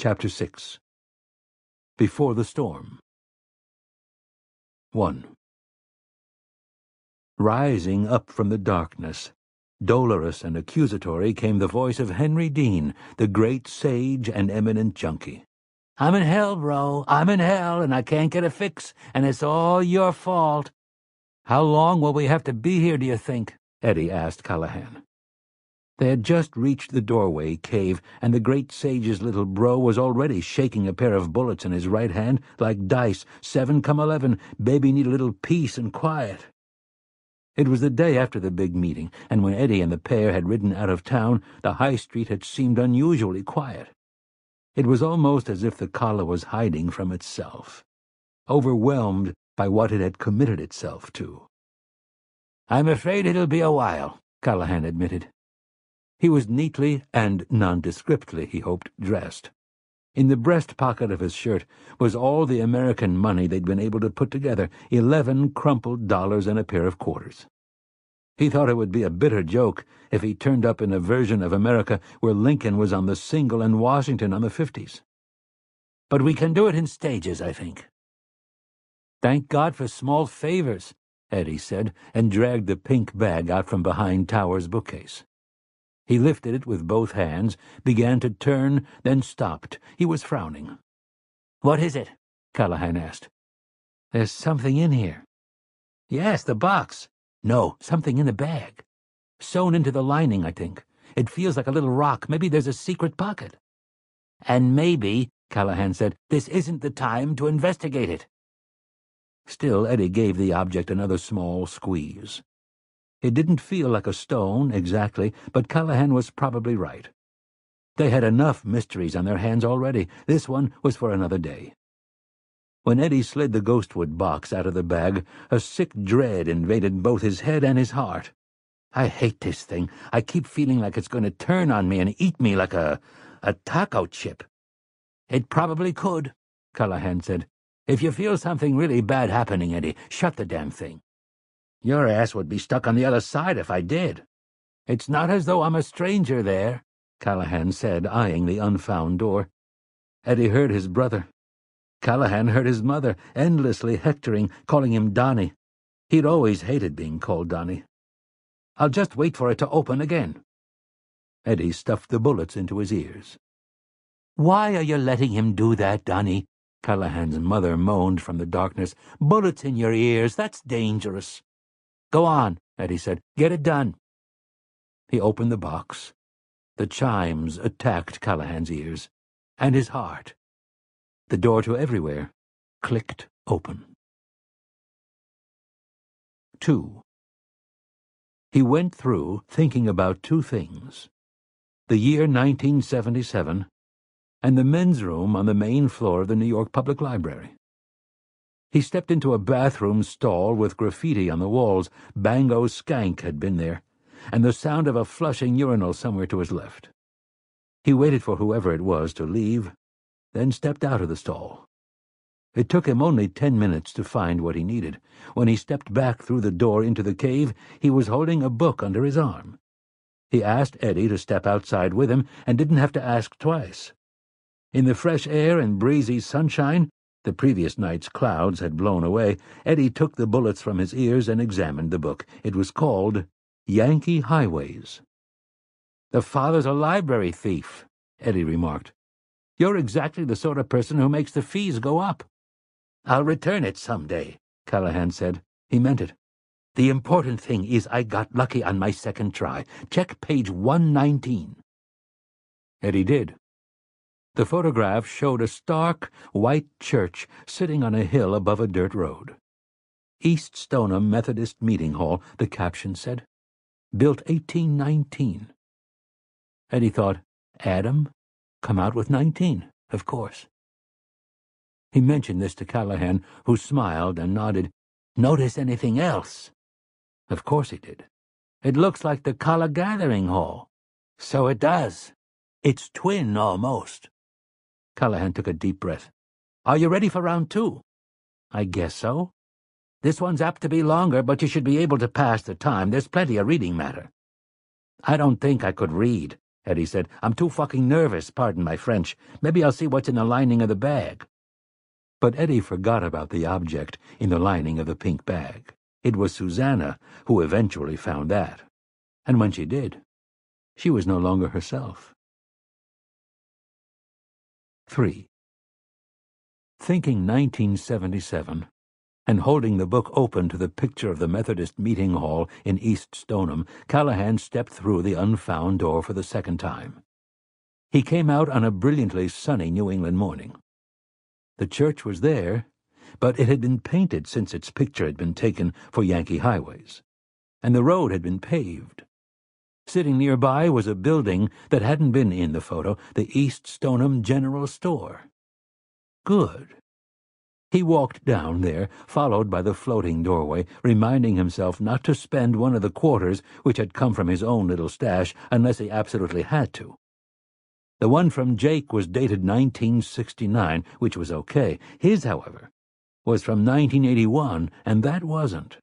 Chapter 6. Before the Storm. 1. Rising up from the darkness, dolorous and accusatory, came the voice of Henry Dean, the great sage and eminent junkie. "I'm in hell, bro. I'm in hell, and I can't get a fix, and it's all your fault." "How long will we have to be here, do you think?" Eddie asked Callahan. They had just reached the doorway cave, and the great sage's little bro was already shaking a pair of bullets in his right hand like dice. 7-11, baby need a little peace and quiet. It was the day after the big meeting, and when Eddie and the pair had ridden out of town, the high street had seemed unusually quiet. It was almost as if the Kala was hiding from itself, overwhelmed by what it had committed itself to. "I'm afraid it'll be a while," Callahan admitted. He was neatly and nondescriptly, he hoped, dressed. In the breast pocket of his shirt was all the American money they'd been able to put together, 11 crumpled dollars and a pair of quarters. He thought it would be a bitter joke if he turned up in a version of America where Lincoln was on the single and Washington on the 50s. "But we can do it in stages, I think." "Thank God for small favors," Eddie said, and dragged the pink bag out from behind Tower's bookcase. He lifted it with both hands, began to turn, then stopped. He was frowning. "What is it?" Callahan asked. "There's something in here." "Yes, the box." "No, something in the bag. Sewn into the lining, I think. It feels like a little rock. Maybe there's a secret pocket." "And maybe," Callahan said, "this isn't the time to investigate it." Still, Eddie gave the object another small squeeze. It didn't feel like a stone, exactly, but Callahan was probably right. They had enough mysteries on their hands already. This one was for another day. When Eddie slid the ghostwood box out of the bag, a sick dread invaded both his head and his heart. "I hate this thing. I keep feeling like it's going to turn on me and eat me like a taco chip." "It probably could," Callahan said. "If you feel something really bad happening, Eddie, shut the damn thing." "Your ass would be stuck on the other side if I did." "It's not as though I'm a stranger there," Callahan said, eyeing the unfound door. Eddie heard his brother. Callahan heard his mother, endlessly hectoring, calling him Donnie. He'd always hated being called Donnie. "I'll just wait for it to open again." Eddie stuffed the bullets into his ears. "Why are you letting him do that, Donnie?" Callahan's mother moaned from the darkness. "Bullets in your ears, that's dangerous." "Go on," Eddie said. "Get it done." He opened the box. The chimes attacked Callahan's ears, and his heart. The door to everywhere clicked open. 2. He went through thinking about two things: the year 1977 and the men's room on the main floor of the New York Public Library. He stepped into a bathroom stall with graffiti on the walls. Bango Skank had been there, and the sound of a flushing urinal somewhere to his left. He waited for whoever it was to leave, then stepped out of the stall. It took him only 10 minutes to find what he needed. When he stepped back through the door into the cave, he was holding a book under his arm. He asked Eddie to step outside with him and didn't have to ask twice. In the fresh air and breezy sunshine, the previous night's clouds had blown away, Eddie took the bullets from his ears and examined the book. It was called Yankee Highways. "The father's a library thief," Eddie remarked. "You're exactly the sort of person who makes the fees go up." "I'll return it someday," Callahan said. He meant it. "The important thing is I got lucky on my second try. Check page 119. Eddie did. The photograph showed a stark, white church sitting on a hill above a dirt road. East Stoneham Methodist Meeting Hall, the caption said. Built 1819. Eddie thought, Adam, come out with 19, of course. He mentioned this to Callahan, who smiled and nodded. "Notice anything else?" Of course he did. "It looks like the Kala Gathering Hall." "So it does. It's twin, almost." Callahan took a deep breath. "Are you ready for round 2? "I guess so." "This one's apt to be longer, but you should be able to pass the time. There's plenty of reading matter." "I don't think I could read," Eddie said. "I'm too fucking nervous, pardon my French. Maybe I'll see what's in the lining of the bag." But Eddie forgot about the object in the lining of the pink bag. It was Susanna who eventually found that. And when she did, she was no longer herself. 3. Thinking 1977, and holding the book open to the picture of the Methodist meeting hall in East Stoneham, Callahan stepped through the unfound door for the second time. He came out on a brilliantly sunny New England morning. The church was there, but it had been painted since its picture had been taken for Yankee Highways, and the road had been paved. Sitting nearby was a building that hadn't been in the photo, the East Stoneham General Store. Good. He walked down there, followed by the floating doorway, reminding himself not to spend one of the quarters which had come from his own little stash unless he absolutely had to. The one from Jake was dated 1969, which was okay. His, however, was from 1981, and that wasn't.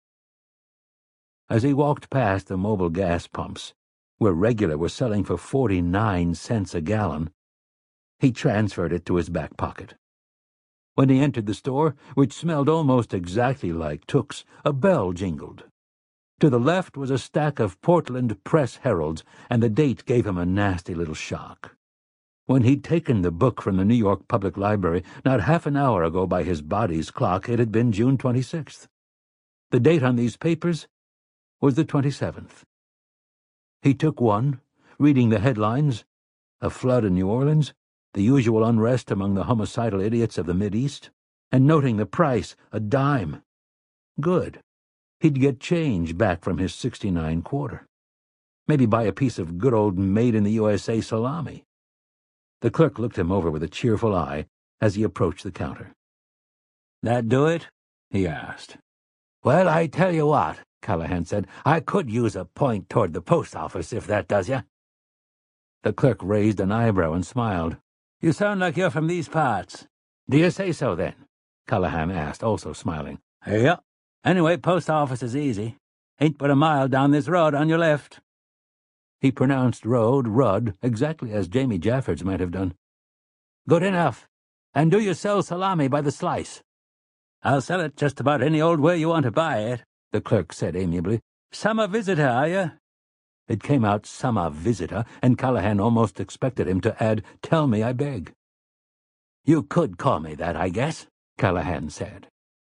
As he walked past the mobile gas pumps, where regular was selling for 49 cents a gallon, he transferred it to his back pocket. When he entered the store, which smelled almost exactly like Tooks, a bell jingled. To the left was a stack of Portland Press Heralds, and the date gave him a nasty little shock. When he'd taken the book from the New York Public Library not half an hour ago by his body's clock, it had been June 26th. The date on these papers was the 27th. He took one, reading the headlines: a flood in New Orleans, the usual unrest among the homicidal idiots of the Mideast, and noting the price, a dime. Good. He'd get change back from his 69 quarter. Maybe buy a piece of good old made-in-the-USA salami. The clerk looked him over with a cheerful eye as he approached the counter. "That do it?" he asked. "Well, I tell you what," Callahan said, "I could use a point toward the post office if that does ya." The clerk raised an eyebrow and smiled. "You sound like you're from these parts." "Do you say so, then?" Callahan asked, also smiling. "Yeah. Anyway, post office is easy. Ain't but a mile down this road on your left." He pronounced road Rudd, exactly as Jamie Jaffords might have done. "Good enough. And do you sell salami by the slice?" "I'll sell it just about any old way you want to buy it," the clerk said amiably. "Summer visitor, are you?" It came out summer visitor, and Callahan almost expected him to add, "Tell me, I beg." "You could call me that, I guess," Callahan said.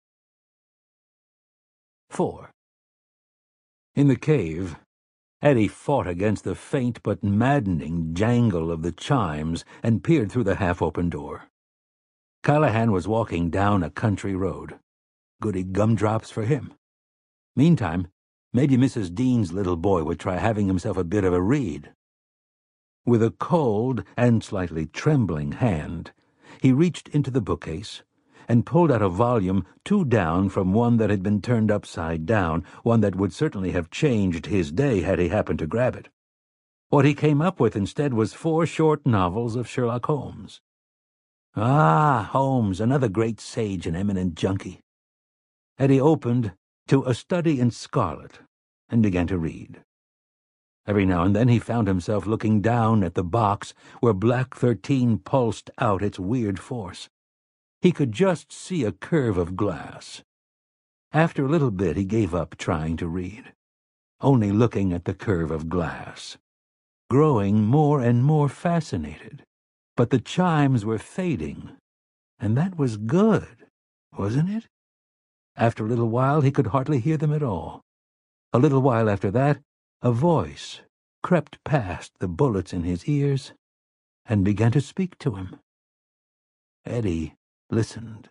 4. In the cave, Eddie fought against the faint but maddening jangle of the chimes and peered through the half-open door. Callahan was walking down a country road. Goody gumdrops for him. Meantime, maybe Mrs. Dean's little boy would try having himself a bit of a read. With a cold and slightly trembling hand, he reached into the bookcase and pulled out a volume two down from one that had been turned upside down, one that would certainly have changed his day had he happened to grab it. What he came up with instead was 4 short novels of Sherlock Holmes. Ah, Holmes, another great sage and eminent junkie. Eddie opened to A Study in Scarlet and began to read. Every now and then he found himself looking down at the box where Black 13 pulsed out its weird force. He could just see a curve of glass. After a little bit he gave up trying to read, only looking at the curve of glass, growing more and more fascinated. But the chimes were fading, and that was good, wasn't it? After a little while he could hardly hear them at all. A little while after that, a voice crept past the bullets in his ears and began to speak to him. Eddie listened.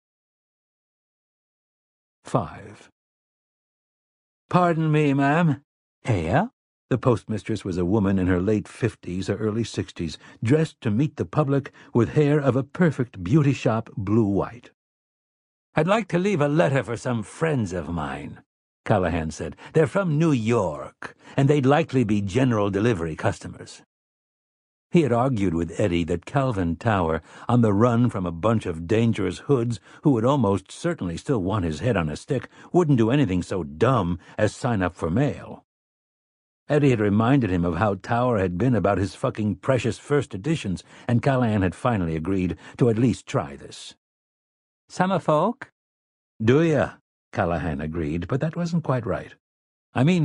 5. "Pardon me, ma'am." "Yeah?" The postmistress was a woman in her late 50s or early 60s, dressed to meet the public with hair of a perfect beauty shop blue-white. "I'd like to leave a letter for some friends of mine," Callahan said. "They're from New York, and they'd likely be general delivery customers." He had argued with Eddie that Calvin Tower, on the run from a bunch of dangerous hoods who would almost certainly still want his head on a stick, wouldn't do anything so dumb as sign up for mail. Eddie had reminded him of how Tower had been about his fucking precious first editions, and Callahan had finally agreed to at least try this. Summer folk? Do ya? Callahan agreed, but that wasn't quite right. I mean,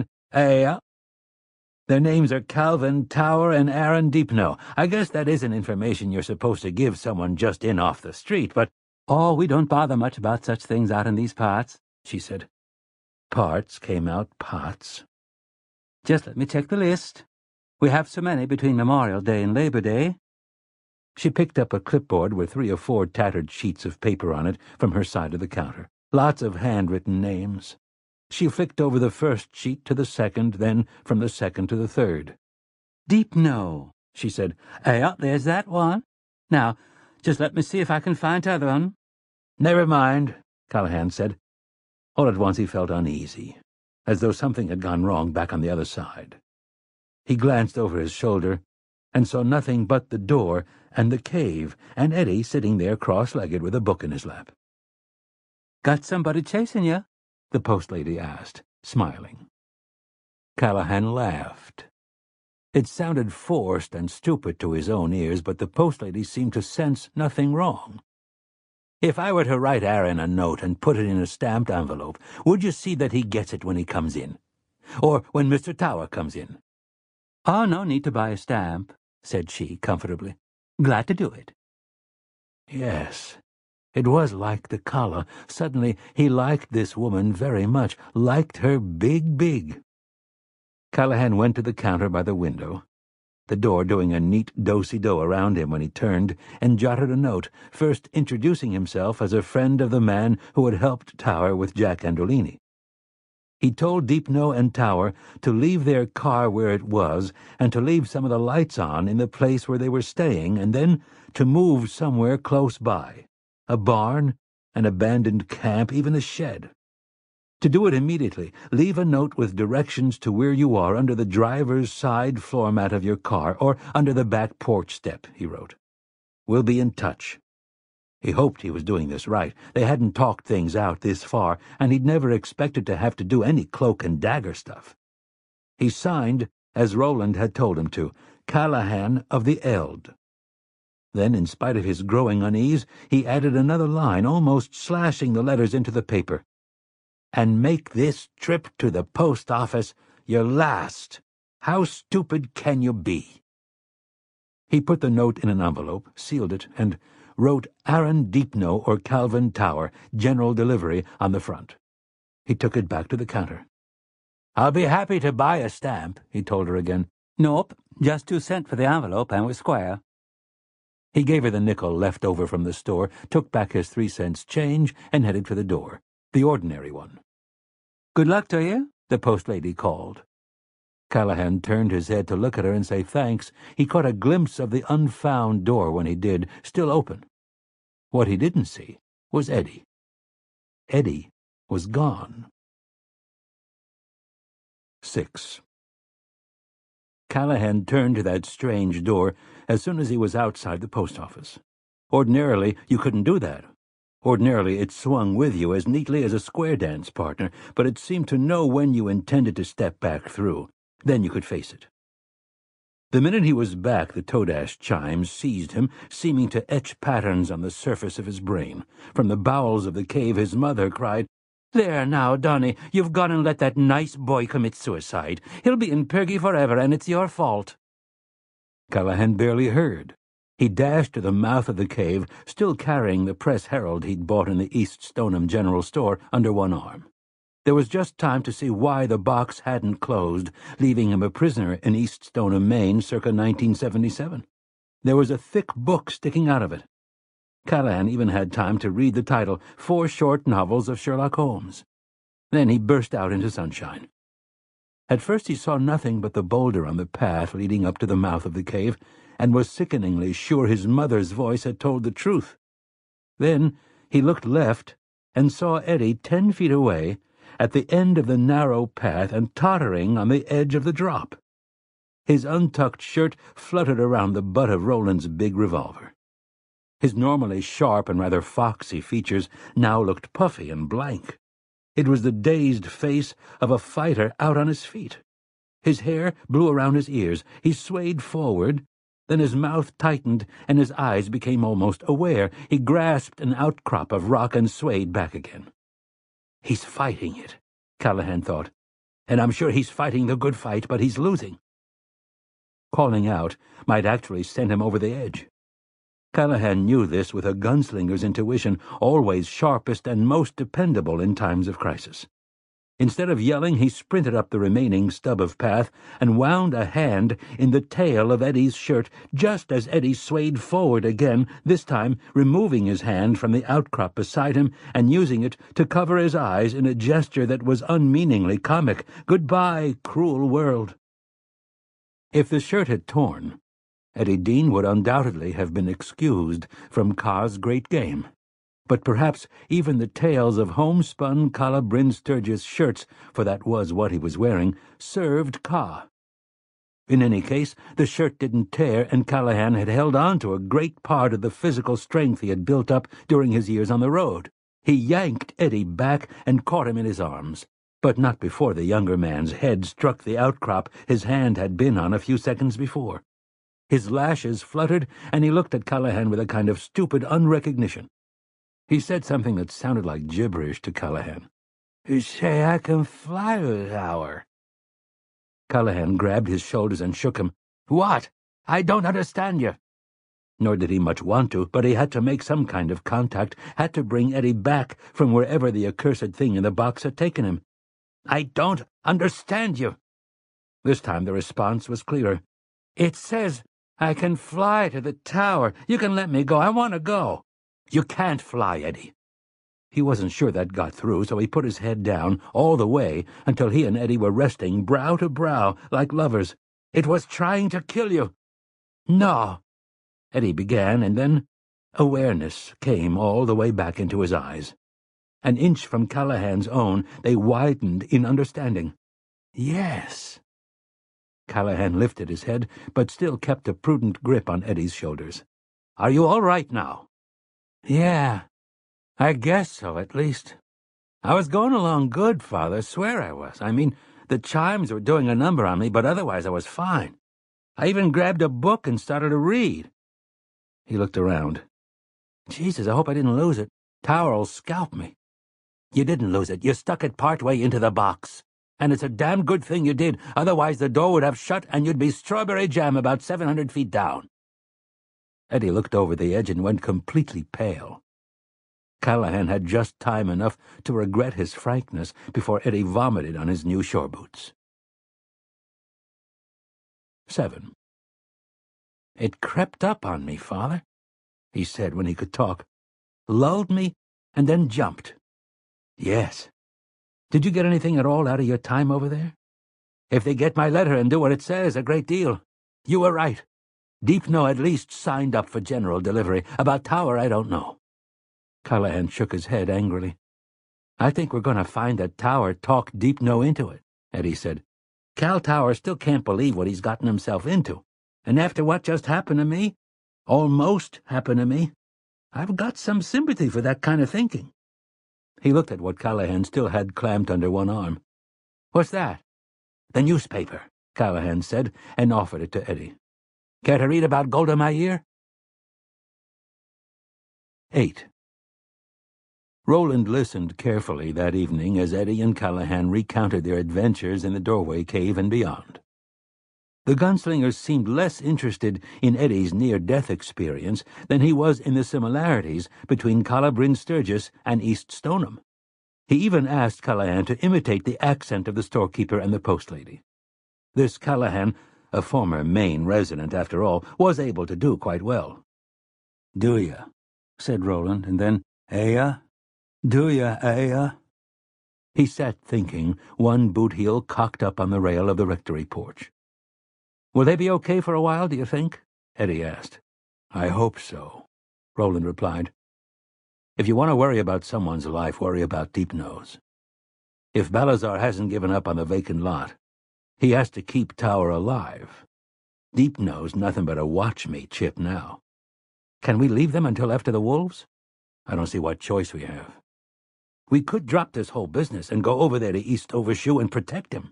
their names are Calvin Tower and Aaron Deepno. I guess that isn't information you're supposed to give someone just in off the street, but— Oh, we don't bother much about such things out in these parts, she said. Parts came out pots. Just let me check the list. We have so many between Memorial Day and Labor Day. She picked up a clipboard with 3 or 4 tattered sheets of paper on it from her side of the counter. Lots of handwritten names. She flicked over the first sheet to the second, then from the second to the third. Deepno, she said. There's that one. Now, just let me see if I can find t'other one. Never mind, Callahan said. All at once he felt uneasy, as though something had gone wrong back on the other side. He glanced over his shoulder and saw nothing but the door and the cave, and Eddie sitting there cross-legged with a book in his lap. Got somebody chasing you? The post lady asked, smiling. Callahan laughed. It sounded forced and stupid to his own ears, but the post lady seemed to sense nothing wrong. If I were to write Aaron a note and put it in a stamped envelope, would you see that he gets it when he comes in? Or when Mr. Tower comes in? Oh, no need to buy a stamp, said she comfortably. Glad to do it. Yes, it was like the collar. Suddenly he liked this woman very much, liked her big. Callahan went to the counter by the window, the door doing a neat do-si-do around him when he turned, and jotted a note, first introducing himself as a friend of the man who had helped Tower with Jack Andolini. He told Deepno and Tower to leave their car where it was and to leave some of the lights on in the place where they were staying, and then to move somewhere close by. A barn, an abandoned camp, even a shed. To do it immediately, leave a note with directions to where you are under the driver's side floor mat of your car, or under the back porch step, he wrote. We'll be in touch. He hoped he was doing this right. They hadn't talked things out this far, and he'd never expected to have to do any cloak and dagger stuff. He signed, as Roland had told him to, Callahan of the Eld. Then, in spite of his growing unease, he added another line, almost slashing the letters into the paper. And make this trip to the post office your last. How stupid can you be? He put the note in an envelope, sealed it, and wrote Aaron Deepno or Calvin Tower, general delivery, on the front. He took it back to the counter. I'll be happy to buy a stamp, he told her again. Nope, just 2 cents for the envelope, and we're square. He gave her the nickel left over from the store, took back his 3 cents change, and headed for the door, the ordinary one. Good luck to you, the post lady called. Callahan turned his head to look at her and say thanks. He caught a glimpse of the unfound door when he did, still open. What he didn't see was Eddie. Eddie was gone. 6. Callahan turned to that strange door as soon as he was outside the post office. Ordinarily, you couldn't do that. Ordinarily, it swung with you as neatly as a square dance partner, but it seemed to know when you intended to step back through. Then you could face it. The minute he was back, the Todash chimes seized him, seeming to etch patterns on the surface of his brain. From the bowels of the cave, his mother cried, There now, Donny, you've gone and let that nice boy commit suicide. He'll be in Purgy forever, and it's your fault. Callahan barely heard. He dashed to the mouth of the cave, still carrying the Press Herald he'd bought in the East Stoneham General Store under one arm. There was just time to see why the box hadn't closed, leaving him a prisoner in East Stoneham, Maine, circa 1977. There was a thick book sticking out of it. Callahan even had time to read the title, 4 Short Novels of Sherlock Holmes. Then he burst out into sunshine. At first he saw nothing but the boulder on the path leading up to the mouth of the cave, and was sickeningly sure his mother's voice had told the truth. Then he looked left and saw Eddie 10 feet away, at the end of the narrow path and tottering on the edge of the drop. His untucked shirt fluttered around the butt of Roland's big revolver. His normally sharp and rather foxy features now looked puffy and blank. It was the dazed face of a fighter out on his feet. His hair blew around his ears. He swayed forward. Then his mouth tightened, and his eyes became almost aware. He grasped an outcrop of rock and swayed back again. He's fighting it, Callahan thought. And I'm sure he's fighting the good fight, but he's losing. Calling out might actually send him over the edge. Callahan knew this with a gunslinger's intuition, always sharpest and most dependable in times of crisis. Instead of yelling, he sprinted up the remaining stub of path and wound a hand in the tail of Eddie's shirt just as Eddie swayed forward again, this time removing his hand from the outcrop beside him and using it to cover his eyes in a gesture that was unmeaningly comic. Goodbye, cruel world. If the shirt had torn, Eddie Dean would undoubtedly have been excused from Carr's great game. But perhaps even the tails of homespun Calla Bryn Sturgis shirts, for that was what he was wearing, served Carr. In any case, the shirt didn't tear, and Callahan had held on to a great part of the physical strength he had built up during his years on the road. He yanked Eddie back and caught him in his arms, but not before the younger man's head struck the outcrop his hand had been on a few seconds before. His lashes fluttered, and he looked at Callahan with a kind of stupid unrecognition. He said something that sounded like gibberish to Callahan. "You say I can fly to the tower." Callahan grabbed his shoulders and shook him. "What? I don't understand you." Nor did he much want to, but he had to make some kind of contact, had to bring Eddie back from wherever the accursed thing in the box had taken him. "I don't understand you." This time the response was clearer. "It says I can fly to the tower. You can let me go. I want to go." "You can't fly, Eddie." He wasn't sure that got through, so he put his head down all the way until he and Eddie were resting brow to brow like lovers. "It was trying to kill you." "No," Eddie began, and then awareness came all the way back into his eyes. An inch from Callahan's own, they widened in understanding. "Yes." Callahan lifted his head, but still kept a prudent grip on Eddie's shoulders. "Are you all right now?" "Yeah, I guess so, at least. I was going along good, Father, swear I was. I mean, the chimes were doing a number on me, but otherwise I was fine. I even grabbed a book and started to read." He looked around. "Jesus, I hope I didn't lose it. Tower'll scalp me." "You didn't lose it. You stuck it part way into the box. And it's a damn good thing you did, otherwise the door would have shut and you'd be strawberry jam about 700 feet down." Eddie looked over the edge and went completely pale. Callahan had just time enough to regret his frankness before Eddie vomited on his new shore boots. 7. "It crept up on me, Father," he said when he could talk. "Lulled me and then jumped." "Yes. Did you get anything at all out of your time over there?" "If they get my letter and do what it says, a great deal. You were right. Deepno at least signed up for general delivery. About Tower, I don't know." Callahan shook his head angrily. "I think we're going to find that Tower talked Deepno into it," Eddie said. "Cal Tower still can't believe what he's gotten himself into. And after what just happened to me, almost happened to me, I've got some sympathy for that kind of thinking." He looked at what Callahan still had clamped under one arm. "What's that?" "The newspaper," Callahan said, and offered it to Eddie. "Care to read about Golda Meir?" 8. Roland listened carefully that evening as Eddie and Callahan recounted their adventures in the doorway cave and beyond. The gunslinger seemed less interested in Eddie's near-death experience than he was in the similarities between Calla Bryn Sturgis and East Stoneham. He even asked Callahan to imitate the accent of the storekeeper and the postlady. This Callahan, a former Maine resident after all, was able to do quite well. "Do ya?" said Roland, and then, "Aya? Do ya, Aya?" He sat thinking, one boot heel cocked up on the rail of the rectory porch. "Will they be okay for a while, do you think?" Eddie asked. "I hope so," Roland replied. "If you want to worry about someone's life, worry about Deepno's. If Balazar hasn't given up on the vacant lot, he has to keep Tower alive. Deepno's nothing but a watch-me chip now. Can we leave them until after the wolves? I don't see what choice we have. We could drop this whole business and go over there to East Overshoe and protect him.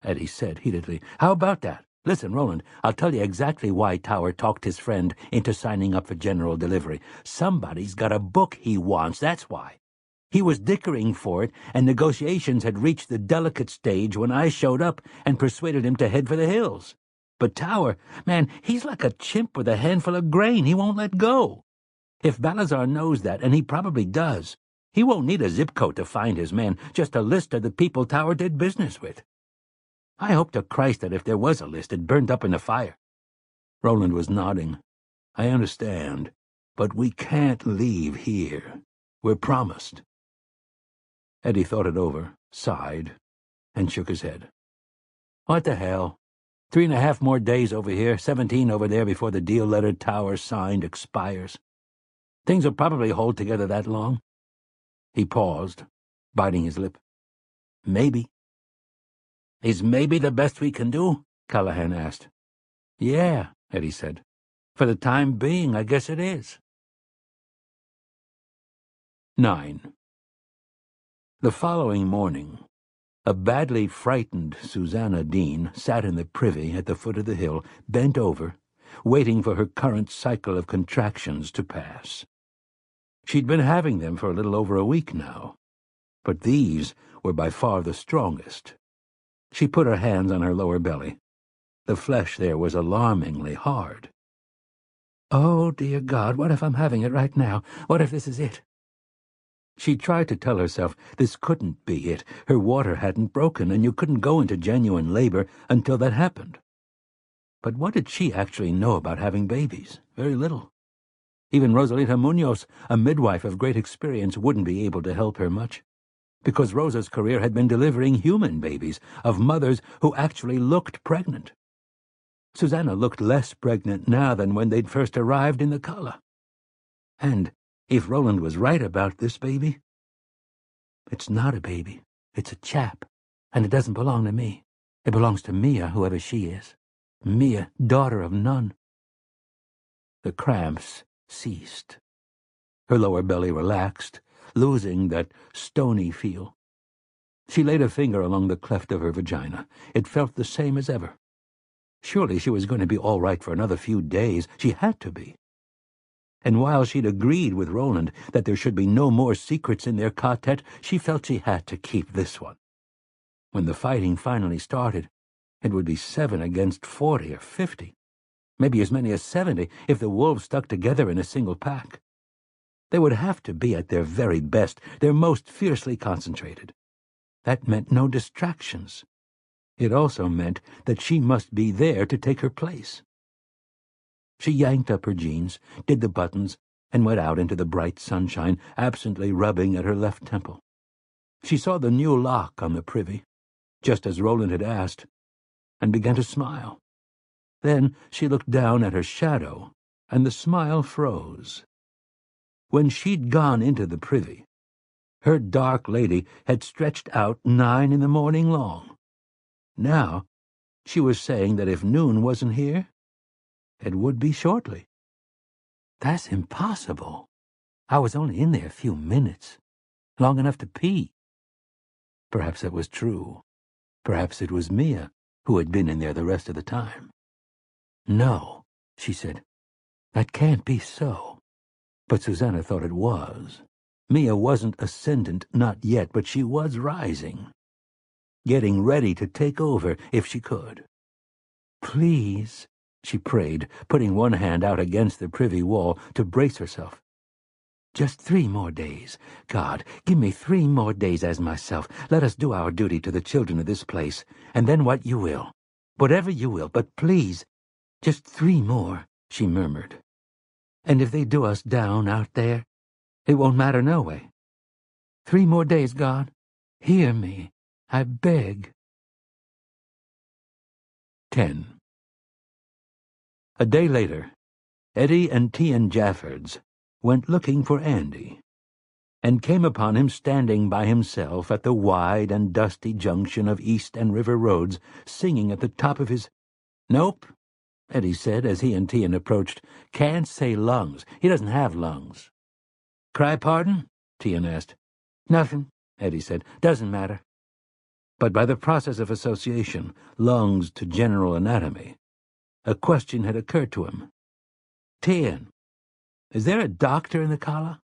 Eddie said heatedly. "How about that? Listen, Roland, I'll tell you exactly why Tower talked his friend into signing up for general delivery. Somebody's got a book he wants, that's why. He was dickering for it, and negotiations had reached the delicate stage when I showed up and persuaded him to head for the hills. But Tower, man, he's like a chimp with a handful of grain. He won't let go. If Balazar knows that, and he probably does, he won't need a zip code to find his man, just a list of the people Tower did business with. I hope to Christ that if there was a list, it burned up in the fire." Roland was nodding. "I understand, but we can't leave here. We're promised." Eddie thought it over, sighed, and shook his head. "What the hell? 3.5 more days over here, 17 over there before the deal letter Tower signed expires. Things will probably hold together that long." He paused, biting his lip. "Maybe." "Is maybe the best we can do?" Callahan asked. "Yeah," Eddie said. "For the time being, I guess it is." 9. The following morning, a badly frightened Susanna Dean sat in the privy at the foot of the hill, bent over, waiting for her current cycle of contractions to pass. She'd been having them for a little over a week now, but these were by far the strongest. She put her hands on her lower belly. The flesh there was alarmingly hard. "Oh, dear God, what if I'm having it right now? What if this is it?" She tried to tell herself this couldn't be it. Her water hadn't broken, and you couldn't go into genuine labor until that happened. But what did she actually know about having babies? Very little. Even Rosalita Munoz, a midwife of great experience, wouldn't be able to help her much, because Rosa's career had been delivering human babies of mothers who actually looked pregnant. Susanna looked less pregnant now than when they'd first arrived in the Cala. And if Roland was right about this baby, "It's not a baby, it's a chap, and it doesn't belong to me. It belongs to Mia, whoever she is. Mia, daughter of none." The cramps ceased. Her lower belly relaxed, losing that stony feel. She laid a finger along the cleft of her vagina. It felt the same as ever. Surely she was going to be all right for another few days. She had to be. And while she'd agreed with Roland that there should be no more secrets in their quartet, she felt she had to keep this one. When the fighting finally started, it would be 7 against 40 or 50, maybe as many as 70 if the wolves stuck together in a single pack. They would have to be at their very best, their most fiercely concentrated. That meant no distractions. It also meant that she must be there to take her place. She yanked up her jeans, did the buttons, and went out into the bright sunshine, absently rubbing at her left temple. She saw the new lock on the privy, just as Roland had asked, and began to smile. Then she looked down at her shadow, and the smile froze. When she'd gone into the privy, her dark lady had stretched out 9 in the morning long. Now she was saying that if noon wasn't here, it would be shortly. "That's impossible. I was only in there a few minutes, long enough to pee." Perhaps it was true. Perhaps it was Mia who had been in there the rest of the time. "No," she said. "That can't be so." But Susanna thought it was. Mia wasn't ascendant, not yet, but she was rising, getting ready to take over if she could. "Please," she prayed, putting one hand out against the privy wall to brace herself. "Just 3 more days. God, give me 3 more days as myself. Let us do our duty to the children of this place, and then what you will. Whatever you will, but please, just 3 more," she murmured. "And if they do us down out there, it won't matter no way. 3 more days, God. Hear me, I beg." 10. A day later, Eddie and Tian Jaffords went looking for Andy, and came upon him standing by himself at the wide and dusty junction of East and River roads, singing at the top of his— "Nope," Eddie said as he and Tian approached. "Can't say lungs. He doesn't have lungs." "Cry pardon?" Tian asked. "Nothing," Eddie said. "Doesn't matter." but by the process of association, lungs to general anatomy, a question had occurred to him. Tian, is there a doctor in the Kala?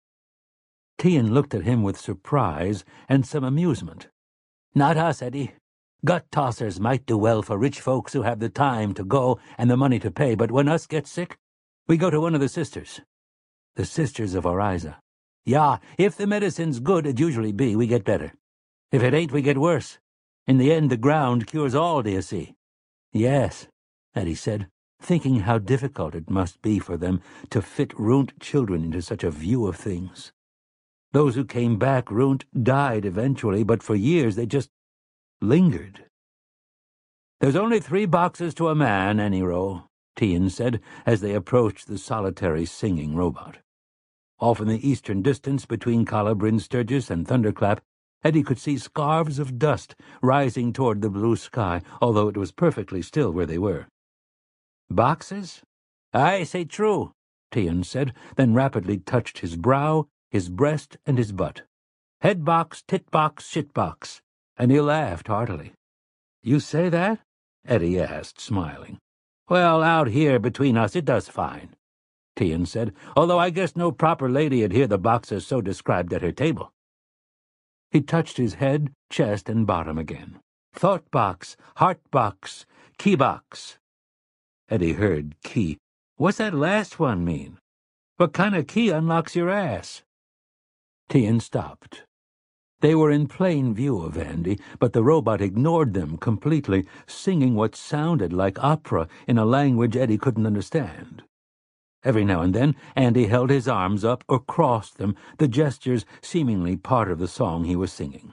Tian looked at him with surprise and some amusement. Not us, Eddie. Gut tossers might do well for rich folks who have the time to go and the money to pay, but when us get sick, we go to one of the sisters. The Sisters of Oriza. Yeah, if the medicine's good, it usually be, we get better. If it ain't, we get worse. In the end, the ground cures all, do you see? Yes, Eddie said, thinking how difficult it must be for them to fit ruined children into such a view of things. Those who came back ruined died eventually, but for years they just lingered. There's only 3 boxes to a man, Aniro, Tian said as they approached the solitary singing robot. Off in the eastern distance between Kala Bryn Sturgis and Thunderclap, Eddie could see scarves of dust rising toward the blue sky, although it was perfectly still where they were. Boxes? Aye, say true, Tian said, then rapidly touched his brow, his breast, and his butt. Head box, tit box, shit box. And he laughed heartily. You say that? Eddie asked, smiling. Well, out here between us it does fine, Tian said, although I guess no proper lady'd hear the boxes so described at her table. He touched his head, chest, and bottom again. Thought box, heart box, key box. Eddie heard key. What's that last one mean? What kind of key unlocks your ass? Tian stopped. They were in plain view of Andy, but the robot ignored them completely, singing what sounded like opera in a language Eddie couldn't understand. Every now and then, Andy held his arms up or crossed them, the gestures seemingly part of the song he was singing.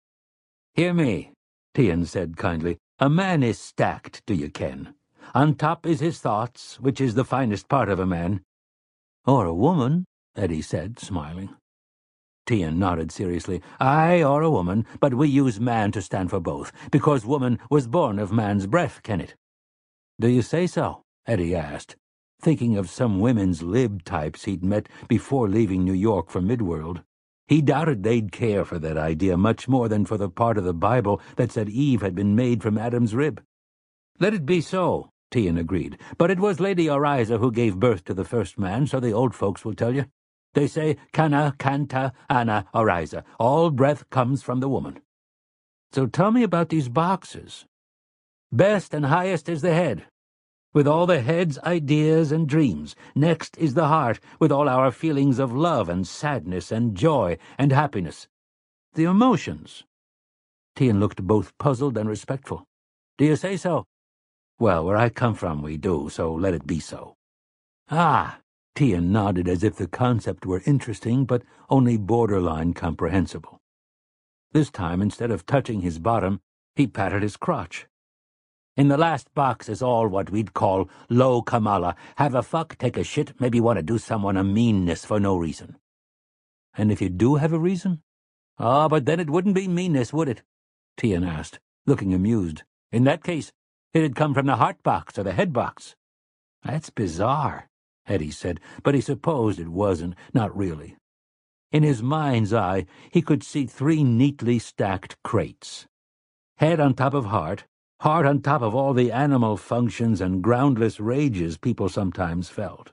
Hear me, Tian said kindly. A man is stacked, do you ken? On top is his thoughts, which is the finest part of a man. Or a woman, Eddie said, smiling. Tian nodded seriously. Aye, or a woman, but we use man to stand for both, because woman was born of man's breath, ken it? Do you say so? Eddie asked, thinking of some women's lib types he'd met before leaving New York for Midworld. He doubted they'd care for that idea much more than for the part of the Bible that said Eve had been made from Adam's rib. Let it be so, Tian agreed, but it was Lady Oriza who gave birth to the first man, so the old folks will tell you. They say, Kana, Kanta, Ana, Oriza. All breath comes from the woman. So tell me about these boxes. Best and highest is the head, with all the head's ideas and dreams. Next is the heart, with all our feelings of love and sadness and joy and happiness. The emotions. Tian looked both puzzled and respectful. Do you say so? Well, where I come from we do, so let it be so. Ah, Tian nodded as if the concept were interesting, but only borderline comprehensible. This time, instead of touching his bottom, he patted his crotch. In the last box is all what we'd call low Kamala. Have a fuck, take a shit, maybe want to do someone a meanness for no reason. And if you do have a reason? Ah, but then it wouldn't be meanness, would it? Tian asked, looking amused. In that case, it'd come from the heart box or the head box. That's bizarre, Eddie said, but he supposed it wasn't, not really. In his mind's eye, he could see 3 neatly stacked crates. Head on top of heart on top of all the animal functions and groundless rages people sometimes felt.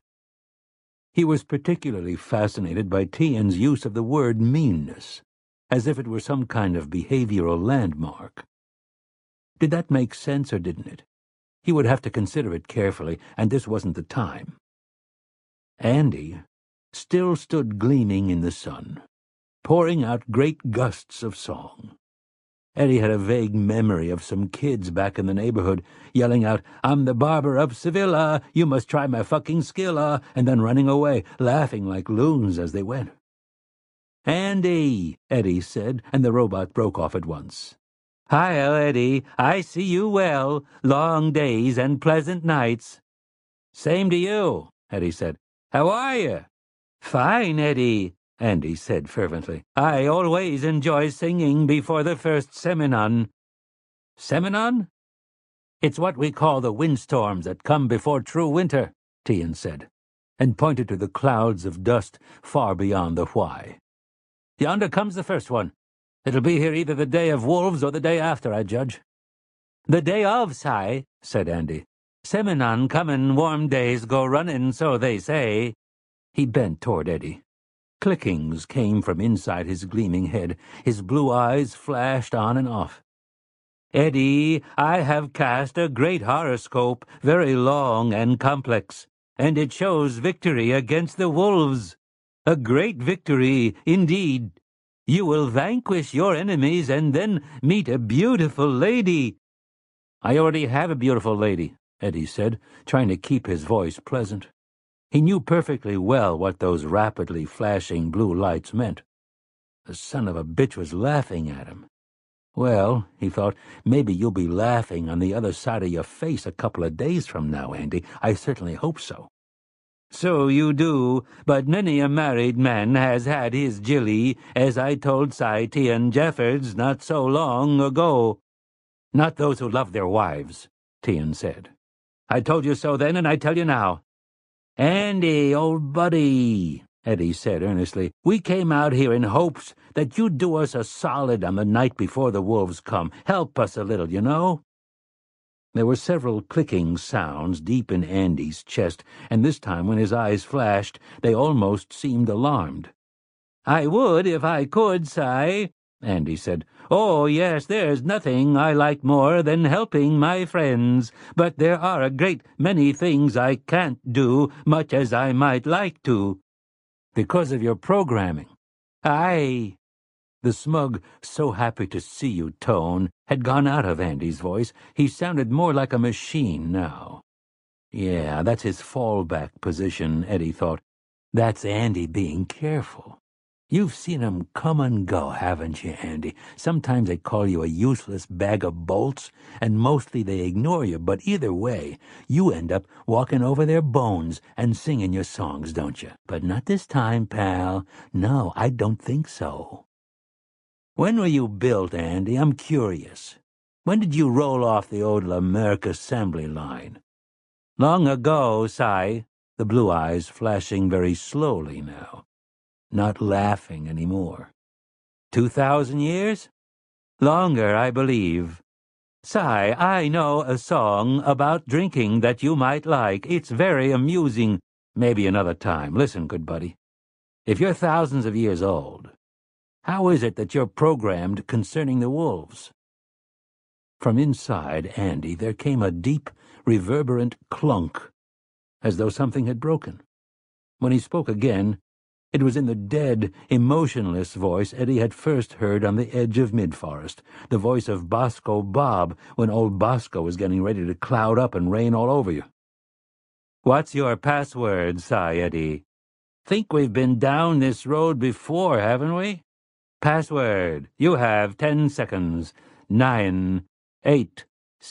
He was particularly fascinated by Tian's use of the word meanness, as if it were some kind of behavioral landmark. Did that make sense or didn't it? He would have to consider it carefully, and this wasn't the time. Andy still stood gleaming in the sun, pouring out great gusts of song. Eddie had a vague memory of some kids back in the neighborhood yelling out, I'm the barber of Sevilla, you must try my fucking skilla, and then running away, laughing like loons as they went. Andy, Eddie said, and the robot broke off at once. Hi, Eddie, I see you well. Long days and pleasant nights. Same to you, Eddie said. How are you? Fine, Eddie, Andy said fervently. I always enjoy singing before the first Seminon. Seminon? It's what we call the windstorms that come before true winter, Tian said, and pointed to the clouds of dust far beyond the why. Yonder comes the first one. It'll be here either the day of wolves or the day after, I judge. The day of, Si, said Andy. Seminon comin' warm days go runnin', so they say. He bent toward Eddie. Clickings came from inside his gleaming head. His blue eyes flashed on and off. Eddie, I have cast a great horoscope, very long and complex, and it shows victory against the wolves. A great victory, indeed. You will vanquish your enemies and then meet a beautiful lady. I already have a beautiful lady, Eddie said, trying to keep his voice pleasant. He knew perfectly well what those rapidly flashing blue lights meant. The son of a bitch was laughing at him. Well, he thought, maybe you'll be laughing on the other side of your face a couple of days from now, Andy. I certainly hope so. So you do, but many a married man has had his Jilly, as I told Cy Tian Jeffords not so long ago. Not those who love their wives, Tian said. I told you so then, and I tell you now. Andy, old buddy, Eddie said earnestly, we came out here in hopes that you'd do us a solid on the night before the wolves come. Help us a little, you know. There were several clicking sounds deep in Andy's chest, and this time when his eyes flashed, they almost seemed alarmed. I would if I could, Si, Andy said. Oh, yes, there's nothing I like more than helping my friends, but there are a great many things I can't do, much as I might like to. Because of your programming. Aye. The smug, so happy to see you tone had gone out of Andy's voice. He sounded more like a machine now. Yeah, that's his fallback position, Eddie thought. That's Andy being careful. You've seen 'em come and go, haven't you, Andy? Sometimes they call you a useless bag of bolts, and mostly they ignore you, but either way, you end up walking over their bones and singing your songs, don't you? But not this time, pal. No, I don't think so. When were you built, Andy? I'm curious. When did you roll off the old Lamerick assembly line? Long ago, Si, the blue eyes flashing very slowly now. Not laughing any more. 2,000 years? Longer, I believe. Si, I know a song about drinking that you might like. It's very amusing. Maybe another time. Listen, good buddy. If you're thousands of years old, how is it that you're programmed concerning the wolves? From inside Andy there came a deep, reverberant clunk, as though something had broken. When he spoke again, it was in the dead, emotionless voice Eddie had first heard on the edge of Mid-Forest, the voice of Bosco Bob when old Bosco was getting ready to cloud up and rain all over you. What's your password, Si, Eddie? Think we've been down this road before, haven't we? Password. You have 10 seconds. 9, 8,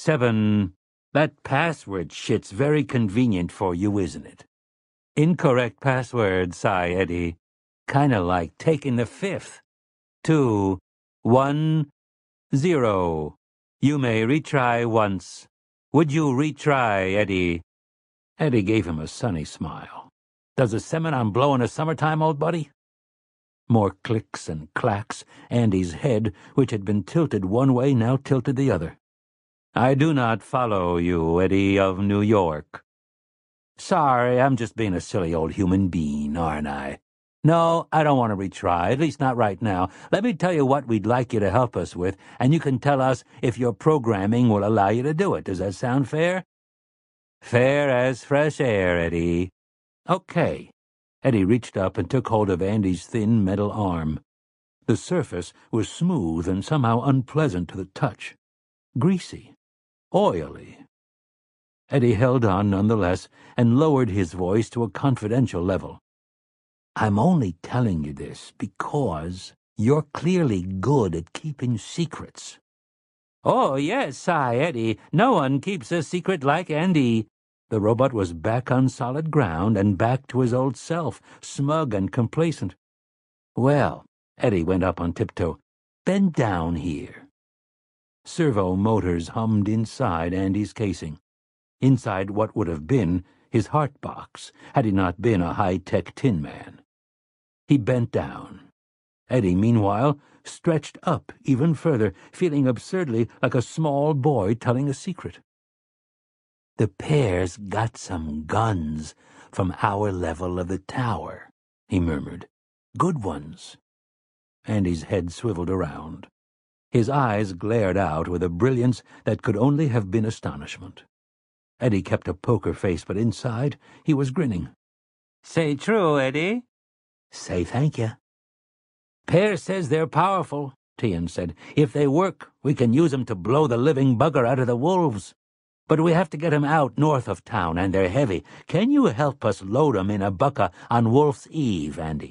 7. That password shit's very convenient for you, isn't it? Incorrect password, Si, Eddie. Kinda like taking the fifth. 2, 1, 0. You may retry once. Would you retry, Eddie? Eddie gave him a sunny smile. Does the Seminon blow in the summertime, old buddy? More clicks and clacks. Andy's head, which had been tilted one way, now tilted the other. I do not follow you, Eddie of New York. Sorry, I'm just being a silly old human being, aren't I? No, I don't want to retry, at least not right now. Let me tell you what we'd like you to help us with, and you can tell us if your programming will allow you to do it. Does that sound fair? Fair as fresh air, Eddie. Okay. Eddie reached up and took hold of Andy's thin metal arm. The surface was smooth and somehow unpleasant to the touch. Greasy. Oily. Eddie held on nonetheless and lowered his voice to a confidential level. I'm only telling you this because you're clearly good at keeping secrets. Oh, yes, Si, Eddie. No one keeps a secret like Andy. The robot was back on solid ground and back to his old self, smug and complacent. Well, Eddie went up on tiptoe. Bend down here. Servo motors hummed inside Andy's casing. Inside what would have been his heart box, had he not been a high-tech tin man. He bent down. Eddie, meanwhile, stretched up even further, feeling absurdly like a small boy telling a secret. "The pair's got some guns from our level of the tower," he murmured. "Good ones." Andy's head swiveled around. His eyes glared out with a brilliance that could only have been astonishment. Eddie kept a poker face, but inside he was grinning. "Say true, Eddie." "Say thank you." "Pear says they're powerful," Tian said. "If they work, we can use 'em to blow the living bugger out of the wolves. But we have to get 'em out north of town, and they're heavy. Can you help us load 'em in a bucka on Wolf's Eve, Andy?"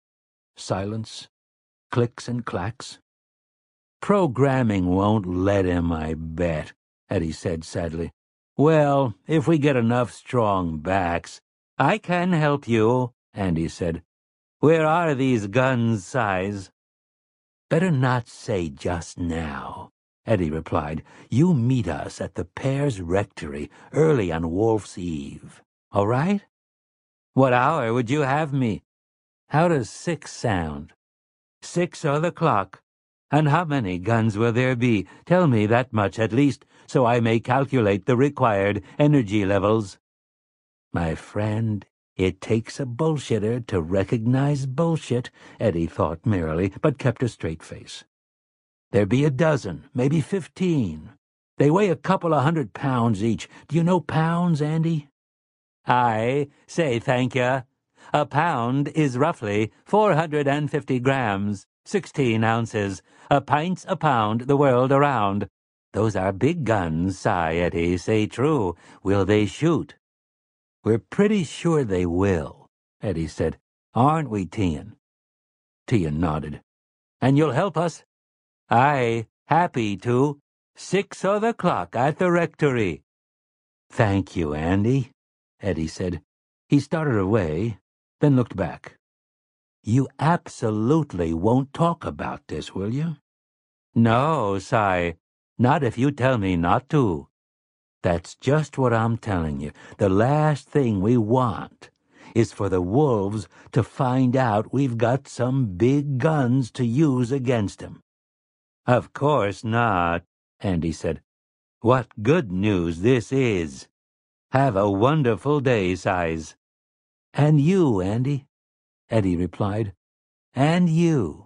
Silence, clicks and clacks. "Programming won't let him, I bet," Eddie said sadly. "Well, if we get enough strong backs—" "I can help you," Andy said. "Where are these guns, Size?" "Better not say just now," Eddie replied. "You meet us at the pair's rectory early on Wolf's Eve. All right?" "What hour would you have me?" "How does 6 sound?" "6 o' the clock. And how many guns will there be? Tell me that much at least, so I may calculate the required energy levels." "My friend, it takes a bullshitter to recognize bullshit," Eddie thought merrily, but kept a straight face. "There be a dozen, maybe 15. They weigh a couple of 100 pounds each. Do you know pounds, Andy?" "Aye, say thank you. A pound is roughly 450 grams, 16 ounces. A pint's a pound the world around. Those are big guns, Eddie, say true. Will they shoot?" "We're pretty sure they will," Eddie said. "Aren't we, Tian?" Tian nodded. "And you'll help us?" "Aye, happy to. 6 o' the clock at the rectory." "Thank you, Andy," Eddie said. He started away, then looked back. "You absolutely won't talk about this, will you?" "No, not if you tell me not to." "That's just what I'm telling you. The last thing we want is for the wolves to find out we've got some big guns to use against 'em." "Of course not," Andy said. "What good news this is. Have a wonderful day, Size." "And you, Andy," Eddie replied. "And you."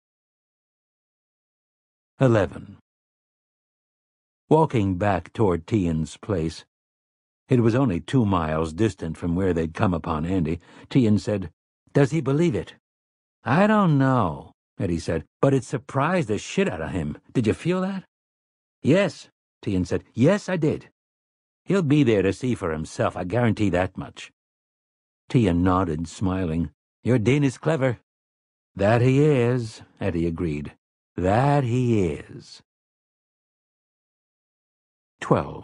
11. Walking back toward Tian's place, it was only 2 miles distant from where they'd come upon Andy, Tian said, "Does he believe it?" "I don't know," Eddie said, "but it surprised the shit out of him. Did you feel that?" "Yes," Tian said. "Yes, I did. He'll be there to see for himself, I guarantee that much." Tian nodded, smiling. "Your Dean is clever." "That he is," Eddie agreed. "That he is." 12.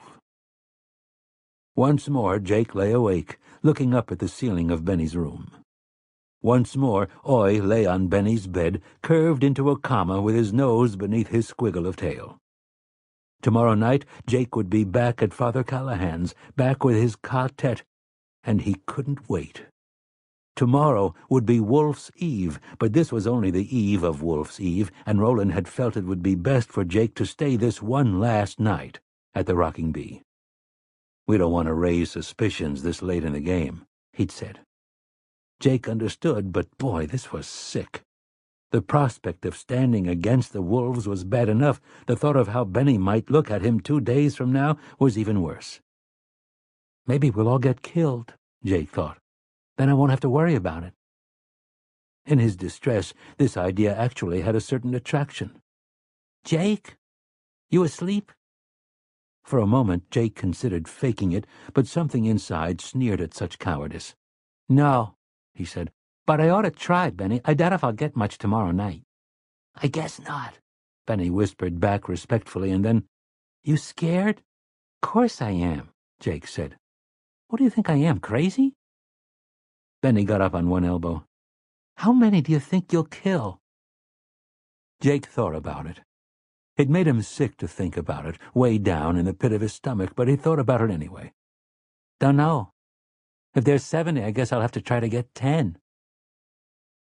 Once more Jake lay awake, looking up at the ceiling of Benny's room. Once more Oy lay on Benny's bed, curved into a comma with his nose beneath his squiggle of tail. Tomorrow night Jake would be back at Father Callahan's, back with his quartet, and he couldn't wait. Tomorrow would be Wolf's Eve, but this was only the eve of Wolf's Eve, and Roland had felt it would be best for Jake to stay this one last night at the Rocking Bee. "We don't want to raise suspicions this late in the game," he'd said. Jake understood, but boy, this was sick. The prospect of standing against the wolves was bad enough. The thought of how Benny might look at him 2 days from now was even worse. "Maybe we'll all get killed," Jake thought. "Then I won't have to worry about it." In his distress, this idea actually had a certain attraction. "Jake? You asleep?" For a moment Jake considered faking it, but something inside sneered at such cowardice. "No," he said, "but I ought to try, Benny. I doubt if I'll get much tomorrow night." "I guess not," Benny whispered back respectfully, and then, "You scared?" "Course I am," Jake said. "What do you think I am, crazy?" Benny got up on one elbow. "How many do you think you'll kill?" Jake thought about it. It made him sick to think about it, way down in the pit of his stomach, but he thought about it anyway. "Dunno. If there's 70, I guess I'll have to try to get 10.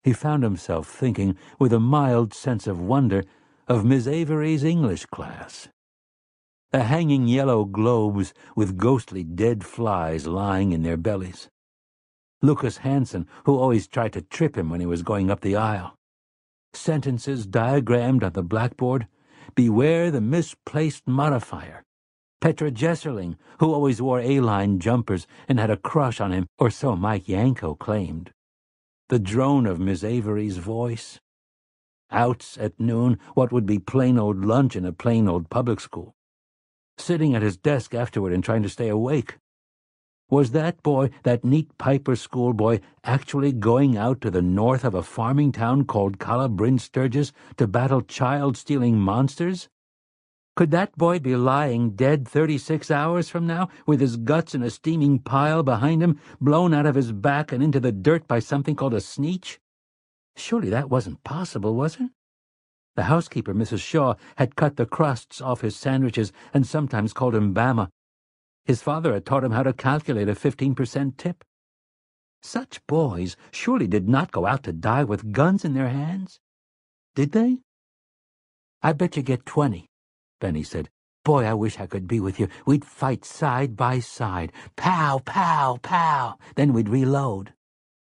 He found himself thinking, with a mild sense of wonder, of Miss Avery's English class. The hanging yellow globes with ghostly dead flies lying in their bellies. Lucas Hansen, who always tried to trip him when he was going up the aisle. Sentences diagrammed on the blackboard. Beware the misplaced modifier. Petra Jesserling, who always wore A-line jumpers and had a crush on him, or so Mike Yanko claimed. The drone of Miss Avery's voice. Outs at noon, what would be plain old lunch in a plain old public school. Sitting at his desk afterward and trying to stay awake. Was that boy, that neat Piper schoolboy, actually going out to the north of a farming town called Calla Bryn Sturgis to battle child-stealing monsters? Could that boy be lying dead 36 hours from now, with his guts in a steaming pile behind him, blown out of his back and into the dirt by something called a sneetch? Surely that wasn't possible, was it? The housekeeper, Mrs. Shaw, had cut the crusts off his sandwiches and sometimes called him Bama. His father had taught him how to calculate a 15% tip. Such boys surely did not go out to die with guns in their hands. Did they? "I bet you get 20, Benny said. "Boy, I wish I could be with you. We'd fight side by side. Pow, pow, pow. Then we'd reload."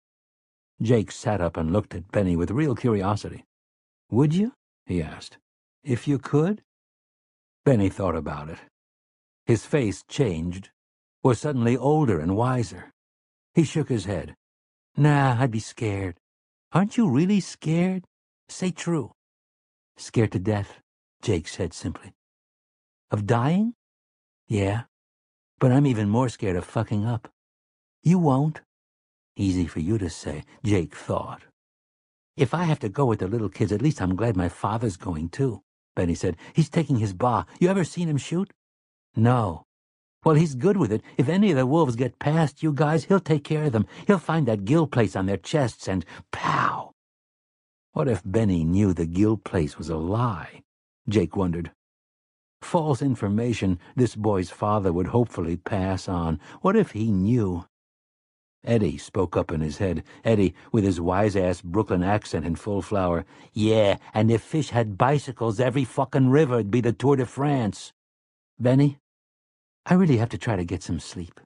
Jake sat up and looked at Benny with real curiosity. "Would you?" he asked. "If you could?" Benny thought about it. His face changed, was suddenly older and wiser. He shook his head. "Nah, I'd be scared." "Aren't you really scared? Say true." "Scared to death," Jake said simply. "Of dying?" "Yeah, but I'm even more scared of fucking up." "You won't." Easy for you to say, Jake thought. "If I have to go with the little kids, at least I'm glad my father's going too," Benny said. "He's taking his bar. You ever seen him shoot?" "No." "Well, he's good with it. If any of the wolves get past you guys, he'll take care of them. He'll find that gill place on their chests and pow." What if Benny knew the gill place was a lie? Jake wondered. False information this boy's father would hopefully pass on. What if he knew? Eddie spoke up in his head. Eddie, with his wise-ass Brooklyn accent in full flower. "Yeah, and if fish had bicycles, every fucking river'd be the Tour de France." "Benny, I really have to try to get some sleep."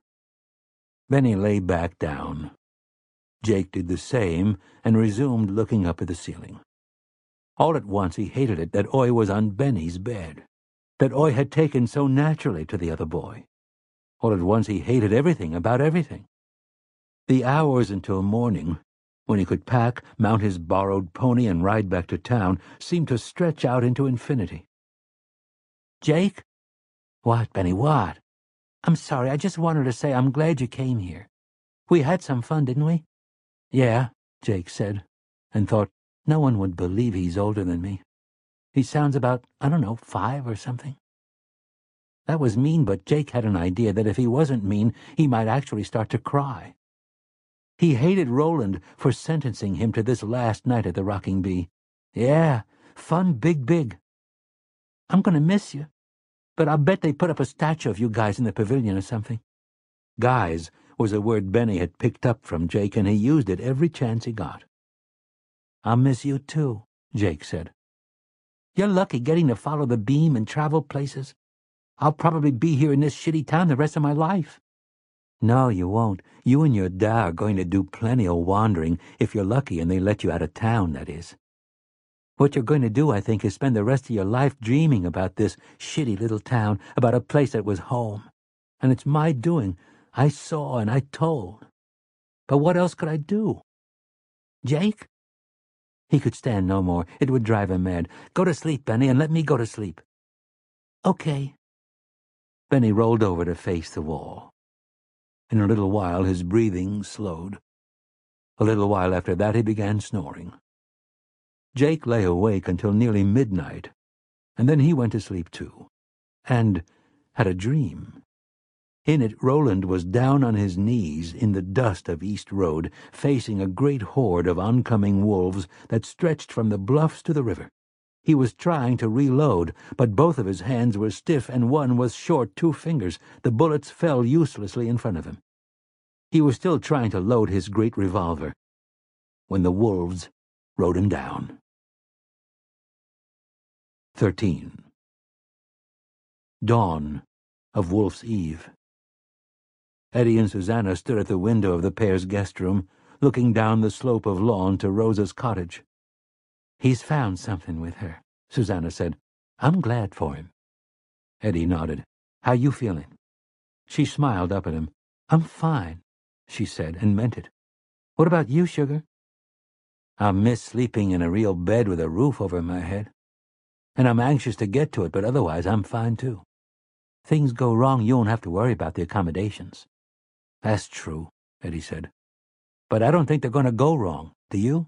Benny lay back down. Jake did the same and resumed looking up at the ceiling. All at once he hated it that Oi was on Benny's bed, that Oi had taken so naturally to the other boy. All at once he hated everything about everything. The hours until morning, when he could pack, mount his borrowed pony, and ride back to town, seemed to stretch out into infinity. "Jake?" "What, Benny, what?" "I'm sorry, I just wanted to say I'm glad you came here. We had some fun, didn't we?" "Yeah," Jake said, and thought, no one would believe he's older than me. He sounds about, 5 or something. That was mean, but Jake had an idea that if he wasn't mean, he might actually start to cry. He hated Roland for sentencing him to this last night at the Rocking Bee. "Yeah, fun big. I'm going to miss you, but I'll bet they put up a statue of you guys in the pavilion or something." Guys was a word Benny had picked up from Jake, and he used it every chance he got. "I'll miss you too," Jake said. "You're lucky getting to follow the beam and travel places. I'll probably be here in this shitty town the rest of my life." "No, you won't. You and your dad are going to do plenty of wandering, if you're lucky and they let you out of town, that is. What you're going to do, I think, is spend the rest of your life dreaming about this shitty little town, about a place that was home. And it's my doing. I saw and I told. But what else could I do?" "Jake?" He could stand no more. It would drive him mad. "Go to sleep, Benny, and let me go to sleep." "Okay." Benny rolled over to face the wall. In a little while his breathing slowed. A little while after that he began snoring. Jake lay awake until nearly midnight, and then he went to sleep too, and had a dream. In it Roland was down on his knees in the dust of East Road, facing a great horde of oncoming wolves that stretched from the bluffs to the river. He was trying to reload, but both of his hands were stiff and one was short 2 fingers. The bullets fell uselessly in front of him. He was still trying to load his great revolver when the wolves rode him down. 13. Dawn of Wolf's Eve. Eddie and Susanna stood at the window of the pair's guest room, looking down the slope of lawn to Rosa's cottage. "He's found something with her," Susanna said. "I'm glad for him." Eddie nodded. "How you feeling?" She smiled up at him. "I'm fine," she said, and meant it. "What about you, sugar?" "I miss sleeping in a real bed with a roof over my head. And I'm anxious to get to it, but otherwise I'm fine too. Things go wrong, you won't have to worry about the accommodations." "That's true," Eddie said. "But I don't think they're going to go wrong. Do you?"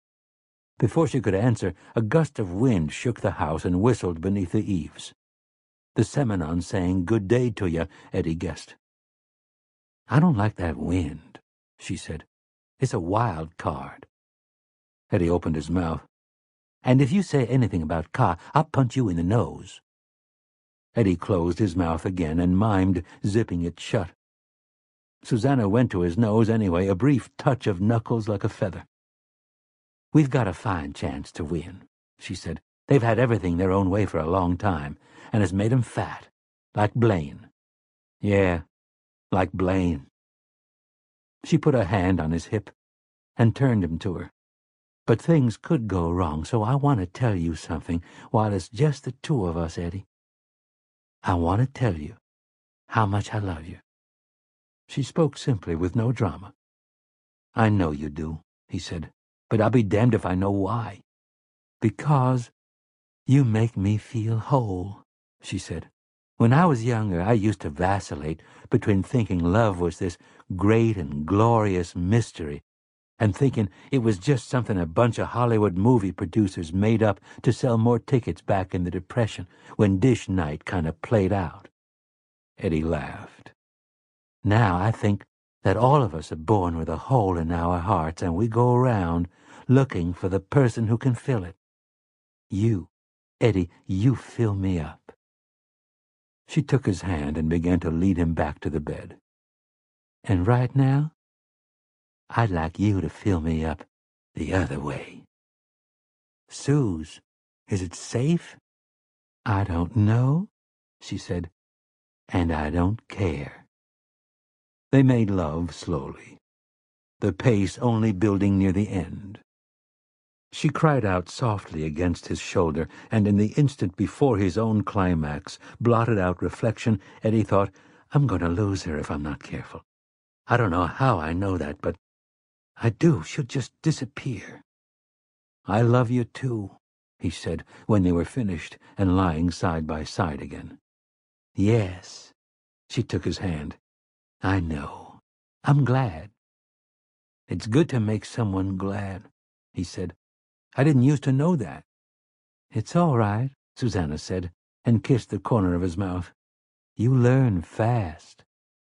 Before she could answer, a gust of wind shook the house and whistled beneath the eaves. The Seminoles saying good day to you, Eddie guessed. "I don't like that wind," she said. "It's a wild card." Eddie opened his mouth. "And if you say anything about Ka, I'll punch you in the nose." Eddie closed his mouth again and mimed zipping it shut. Susanna went to his nose anyway, a brief touch of knuckles like a feather. "We've got a fine chance to win," she said. "They've had everything their own way for a long time, and it's made 'em fat, like Blaine." "Yeah, like Blaine." She put a hand on his hip and turned him to her. "But things could go wrong, so I want to tell you something while it's just the two of us, Eddie. I want to tell you how much I love you." She spoke simply, with no drama. "I know you do," he said, "but I'll be damned if I know why." "Because you make me feel whole," she said. "When I was younger, I used to vacillate between thinking love was this great and glorious mystery and thinking it was just something a bunch of Hollywood movie producers made up to sell more tickets back in the Depression when Dish Night kind of played out." Eddie laughed. "Now I think that all of us are born with a hole in our hearts, and we go around looking for the person who can fill it. You, Eddie, you fill me up." She took his hand and began to lead him back to the bed. "And right now, I'd like you to fill me up the other way." "Suze, is it safe?" "I don't know," she said, "and I don't care." They made love slowly, the pace only building near the end. She cried out softly against his shoulder, and in the instant before his own climax blotted out reflection, Eddie thought, "I'm going to lose her if I'm not careful. I don't know how I know that, but I do. She'll just disappear." "I love you too," he said, when they were finished and lying side by side again. "Yes." She took his hand. "I know. I'm glad." "It's good to make someone glad," he said. "I didn't used to know that." "It's all right," Susanna said, and kissed the corner of his mouth. "You learn fast."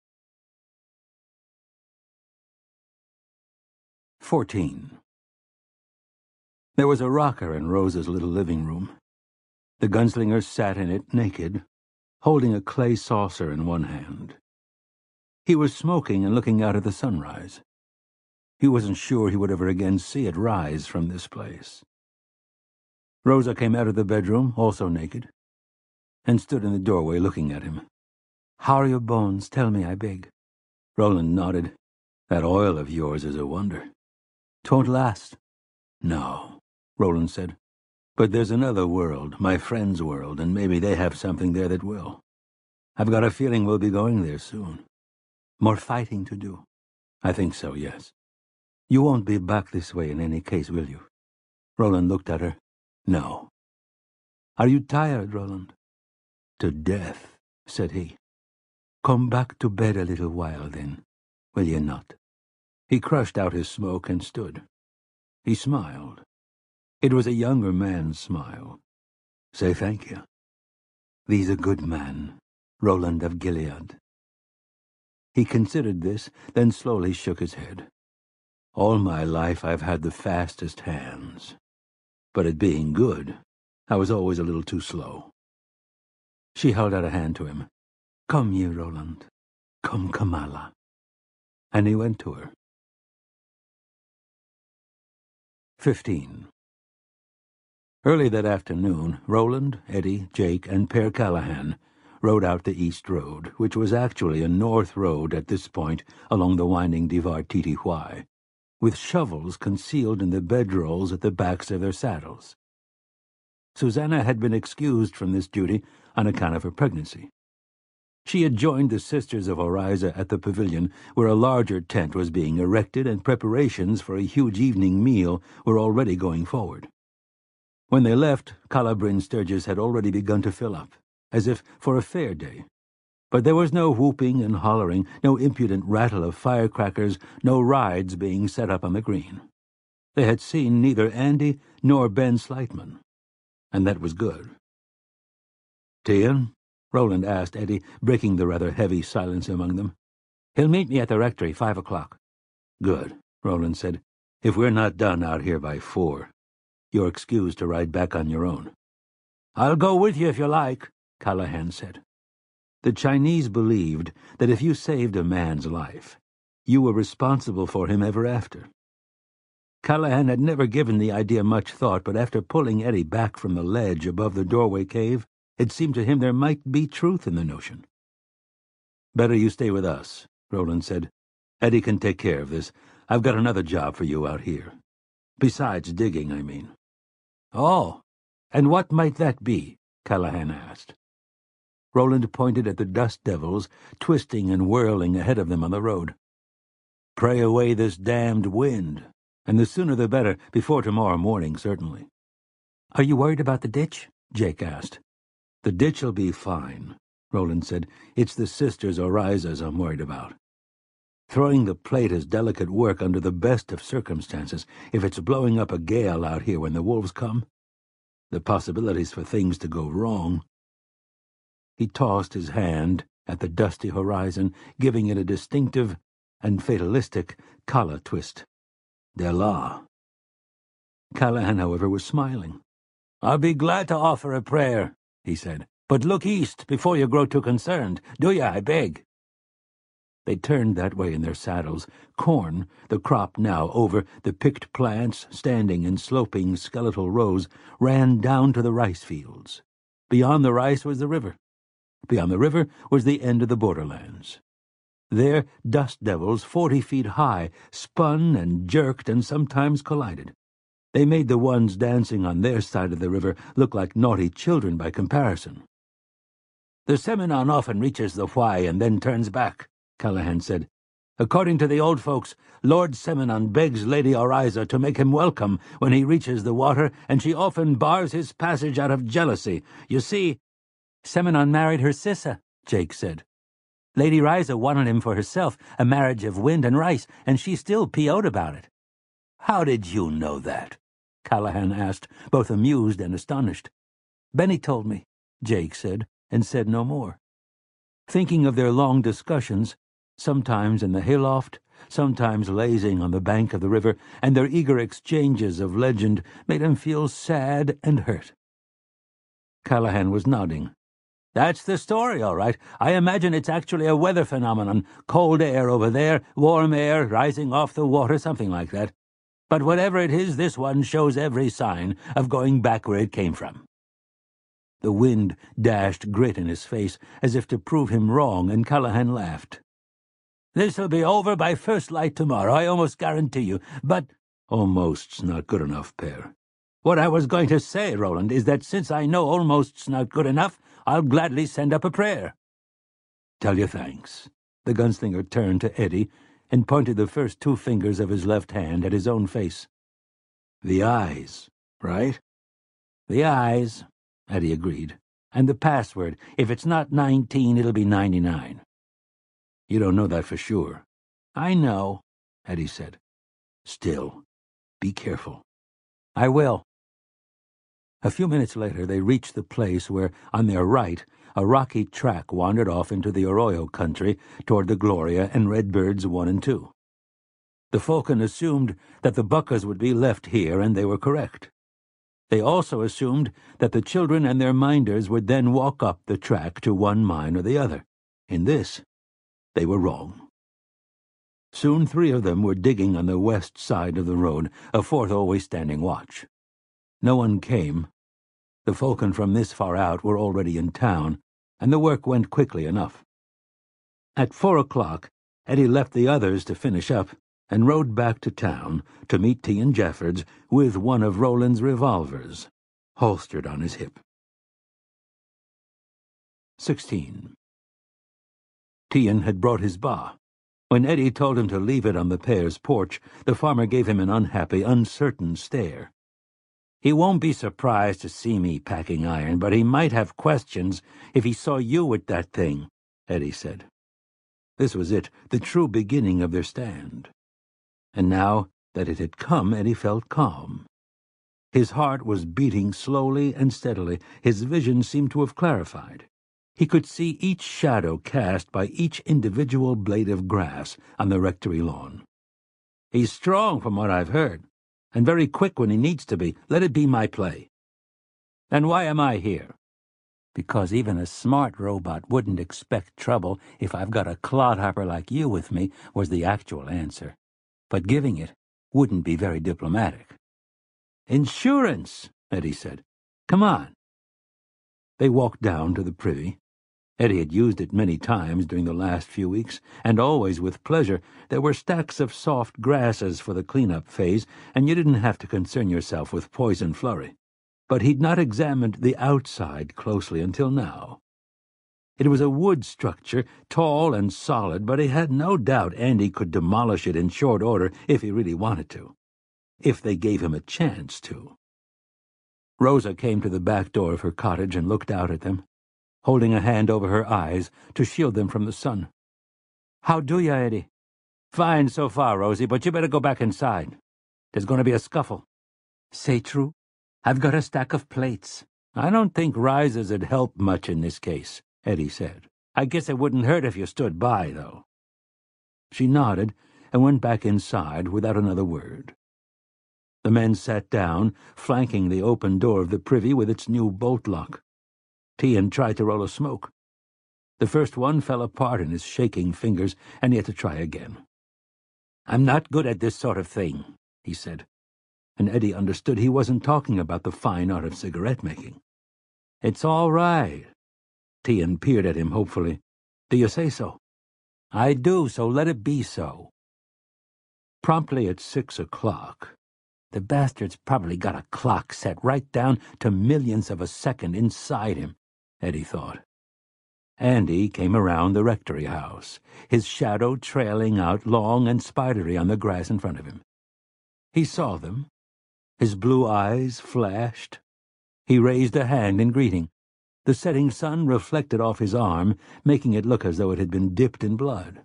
14. There was a rocker in Rosa's little living room. The gunslinger sat in it naked, holding a clay saucer in one hand. He was smoking and looking out at the sunrise. He wasn't sure he would ever again see it rise from this place. Rosa came out of the bedroom, also naked, and stood in the doorway looking at him. "How are your bones? Tell me, I beg." Roland nodded. "That oil of yours is a wonder." "'Twon't last." "No," Roland said. "But there's another world, my friend's world, and maybe they have something there that will. I've got a feeling we'll be going there soon." "More fighting to do?" "I think so, yes." "You won't be back this way in any case, will you?" Roland looked at her. "No." "Are you tired, Roland?" "To death," said he. "Come back to bed a little while, then, will you not?" He crushed out his smoke and stood. He smiled. It was a younger man's smile. "Say thank you. Thee's a good man, Roland of Gilead." He considered this, then slowly shook his head. "All my life I've had the fastest hands. But at being good, I was always a little too slow." She held out a hand to him. "Come, you, Roland. Come, Kamala." And he went to her. 15. Early that afternoon, Roland, Eddie, Jake, and Pere Callahan rode out the East Road, which was actually a north road at this point along the winding Divard Titi Huay, with shovels concealed in the bedrolls at the backs of their saddles. Susanna had been excused from this duty on account of her pregnancy. She had joined the Sisters of Oryza at the pavilion, where a larger tent was being erected and preparations for a huge evening meal were already going forward. When they left, Calla Bryn Sturgis had already begun to fill up, as if for a fair day. But there was no whooping and hollering, no impudent rattle of firecrackers, no rides being set up on the green. They had seen neither Andy nor Ben Slightman, and that was good. "Tian?" Roland asked Eddie, breaking the rather heavy silence among them. "He'll meet me at the rectory, 5 o'clock. "Good," Roland said. "If we're not done out here by 4, you're excused to ride back on your own." "I'll go with you if you like," Callahan said. The Chinese believed that if you saved a man's life, you were responsible for him ever after. Callahan had never given the idea much thought, but after pulling Eddie back from the ledge above the doorway cave, it seemed to him there might be truth in the notion. "Better you stay with us," Roland said. "Eddie can take care of this. I've got another job for you out here. Besides digging, I mean." "Oh, and what might that be?" Callahan asked. Roland pointed at the dust devils twisting and whirling ahead of them on the road. "Pray away this damned wind, and the sooner the better, before tomorrow morning, certainly." "Are you worried about the ditch?" Jake asked. "The ditch'll be fine," Roland said. "It's the Sisters Oryzas I'm worried about. Throwing the plate is delicate work under the best of circumstances. If it's blowing up a gale out here when the wolves come, the possibilities for things to go wrong." He tossed his hand at the dusty horizon, giving it a distinctive and fatalistic collar twist. "De la." Callahan, however, was smiling. "I'll be glad to offer a prayer," he said. "But look east before you grow too concerned. Do ya, I beg?" They turned that way in their saddles. Corn, the crop now over, the picked plants standing in sloping skeletal rows, ran down to the rice fields. Beyond the rice was the river. Beyond the river was the end of the borderlands. There, dust devils 40 feet high spun and jerked and sometimes collided. They made the ones dancing on their side of the river look like naughty children by comparison. "The Seminon often reaches the Huay and then turns back," Callahan said. "According to the old folks, Lord Seminon begs Lady Oryza to make him welcome when he reaches the water, and she often bars his passage out of jealousy. You see—" "Seminon married her Sissa," Jake said. "Lady Ryza wanted him for herself, a marriage of wind and rice, and she still PO'd about it." "How did you know that?" Callahan asked, both amused and astonished. "Benny told me," Jake said, and said no more. Thinking of their long discussions, sometimes in the hayloft, sometimes lazing on the bank of the river, and their eager exchanges of legend made him feel sad and hurt. Callahan was nodding. "That's the story, all right. I imagine it's actually a weather phenomenon. Cold air over there, warm air rising off the water, something like that. But whatever it is, this one shows every sign of going back where it came from." The wind dashed grit in his face, as if to prove him wrong, and Callahan laughed. "This'll be over by first light tomorrow, I almost guarantee you, but—" "Almost's not good enough, Pere." "What I was going to say, Roland, is that since I know almost's not good enough, I'll gladly send up a prayer." "Tell you thanks." The gunslinger turned to Eddie and pointed the first 2 fingers of his left hand at his own face. "The eyes, right?" "The eyes," Eddie agreed. "And the password. If it's not 19, it'll be 99. "You don't know that for sure." "I know," Eddie said. "Still, be careful." "I will." A few minutes later they reached the place where, on their right, a rocky track wandered off into the Arroyo country toward the Gloria and Redbirds 1 and 2. The Falcon assumed that the Buckers would be left here, and they were correct. They also assumed that the children and their minders would then walk up the track to one mine or the other. In this, they were wrong. Soon 3 of them were digging on the west side of the road, a 4th always standing watch. No one came. The Falcon from this far out were already in town, and the work went quickly enough. At 4 o'clock, Eddie left the others to finish up and rode back to town to meet Tian Jeffords with one of Roland's revolvers, holstered on his hip. 16. Tian had brought his ba. When Eddie told him to leave it on the pair's porch, the farmer gave him an unhappy, uncertain stare. "He won't be surprised to see me packing iron, but he might have questions if he saw you with that thing," Eddie said. This was it, the true beginning of their stand. And now that it had come, Eddie felt calm. His heart was beating slowly and steadily. His vision seemed to have clarified. He could see each shadow cast by each individual blade of grass on the rectory lawn. "He's strong, from what I've heard, and very quick when he needs to be. Let it be my play." "Then why am I here?" "Because even a smart robot wouldn't expect trouble if I've got a clodhopper like you with me," was the actual answer. "But giving it wouldn't be very diplomatic." "Insurance," Eddie said. "Come on." They walked down to the privy. Eddie had used it many times during the last few weeks, and always with pleasure. There were stacks of soft grasses for the clean-up phase, and you didn't have to concern yourself with poison flurry. But he'd not examined the outside closely until now. It was a wood structure, tall and solid, but he had no doubt Andy could demolish it in short order if he really wanted to. If they gave him a chance to. Rosa came to the back door of her cottage and looked out at them, holding a hand over her eyes to shield them from the sun. "How do ya, Eddie?" "Fine so far, Rosie, but you better go back inside. There's going to be a scuffle." "Say true. I've got a stack of plates." "I don't think rises would help much in this case," Eddie said. "I guess it wouldn't hurt if you stood by, though." She nodded and went back inside without another word. The men sat down, flanking the open door of the privy with its new bolt lock. Tian tried to roll a smoke. The first one fell apart in his shaking fingers, and he had to try again. "I'm not good at this sort of thing," he said, and Eddie understood he wasn't talking about the fine art of cigarette-making. "It's all right." Tian peered at him hopefully. "Do you say so?" "I do, so let it be so." Promptly at 6 o'clock, the bastard's probably got a clock set right down to millionths of a second inside him, Eddie thought. Andy came around the rectory house, his shadow trailing out long and spidery on the grass in front of him. He saw them. His blue eyes flashed. He raised a hand in greeting. The setting sun reflected off his arm, making it look as though it had been dipped in blood.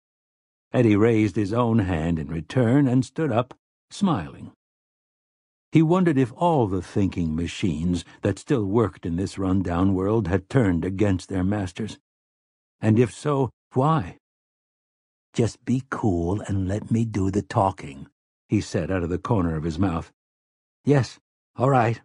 Eddie raised his own hand in return and stood up, smiling. He wondered if all the thinking machines that still worked in this run-down world had turned against their masters. And if so, why? "Just be cool and let me do the talking," he said out of the corner of his mouth. "Yes, all right."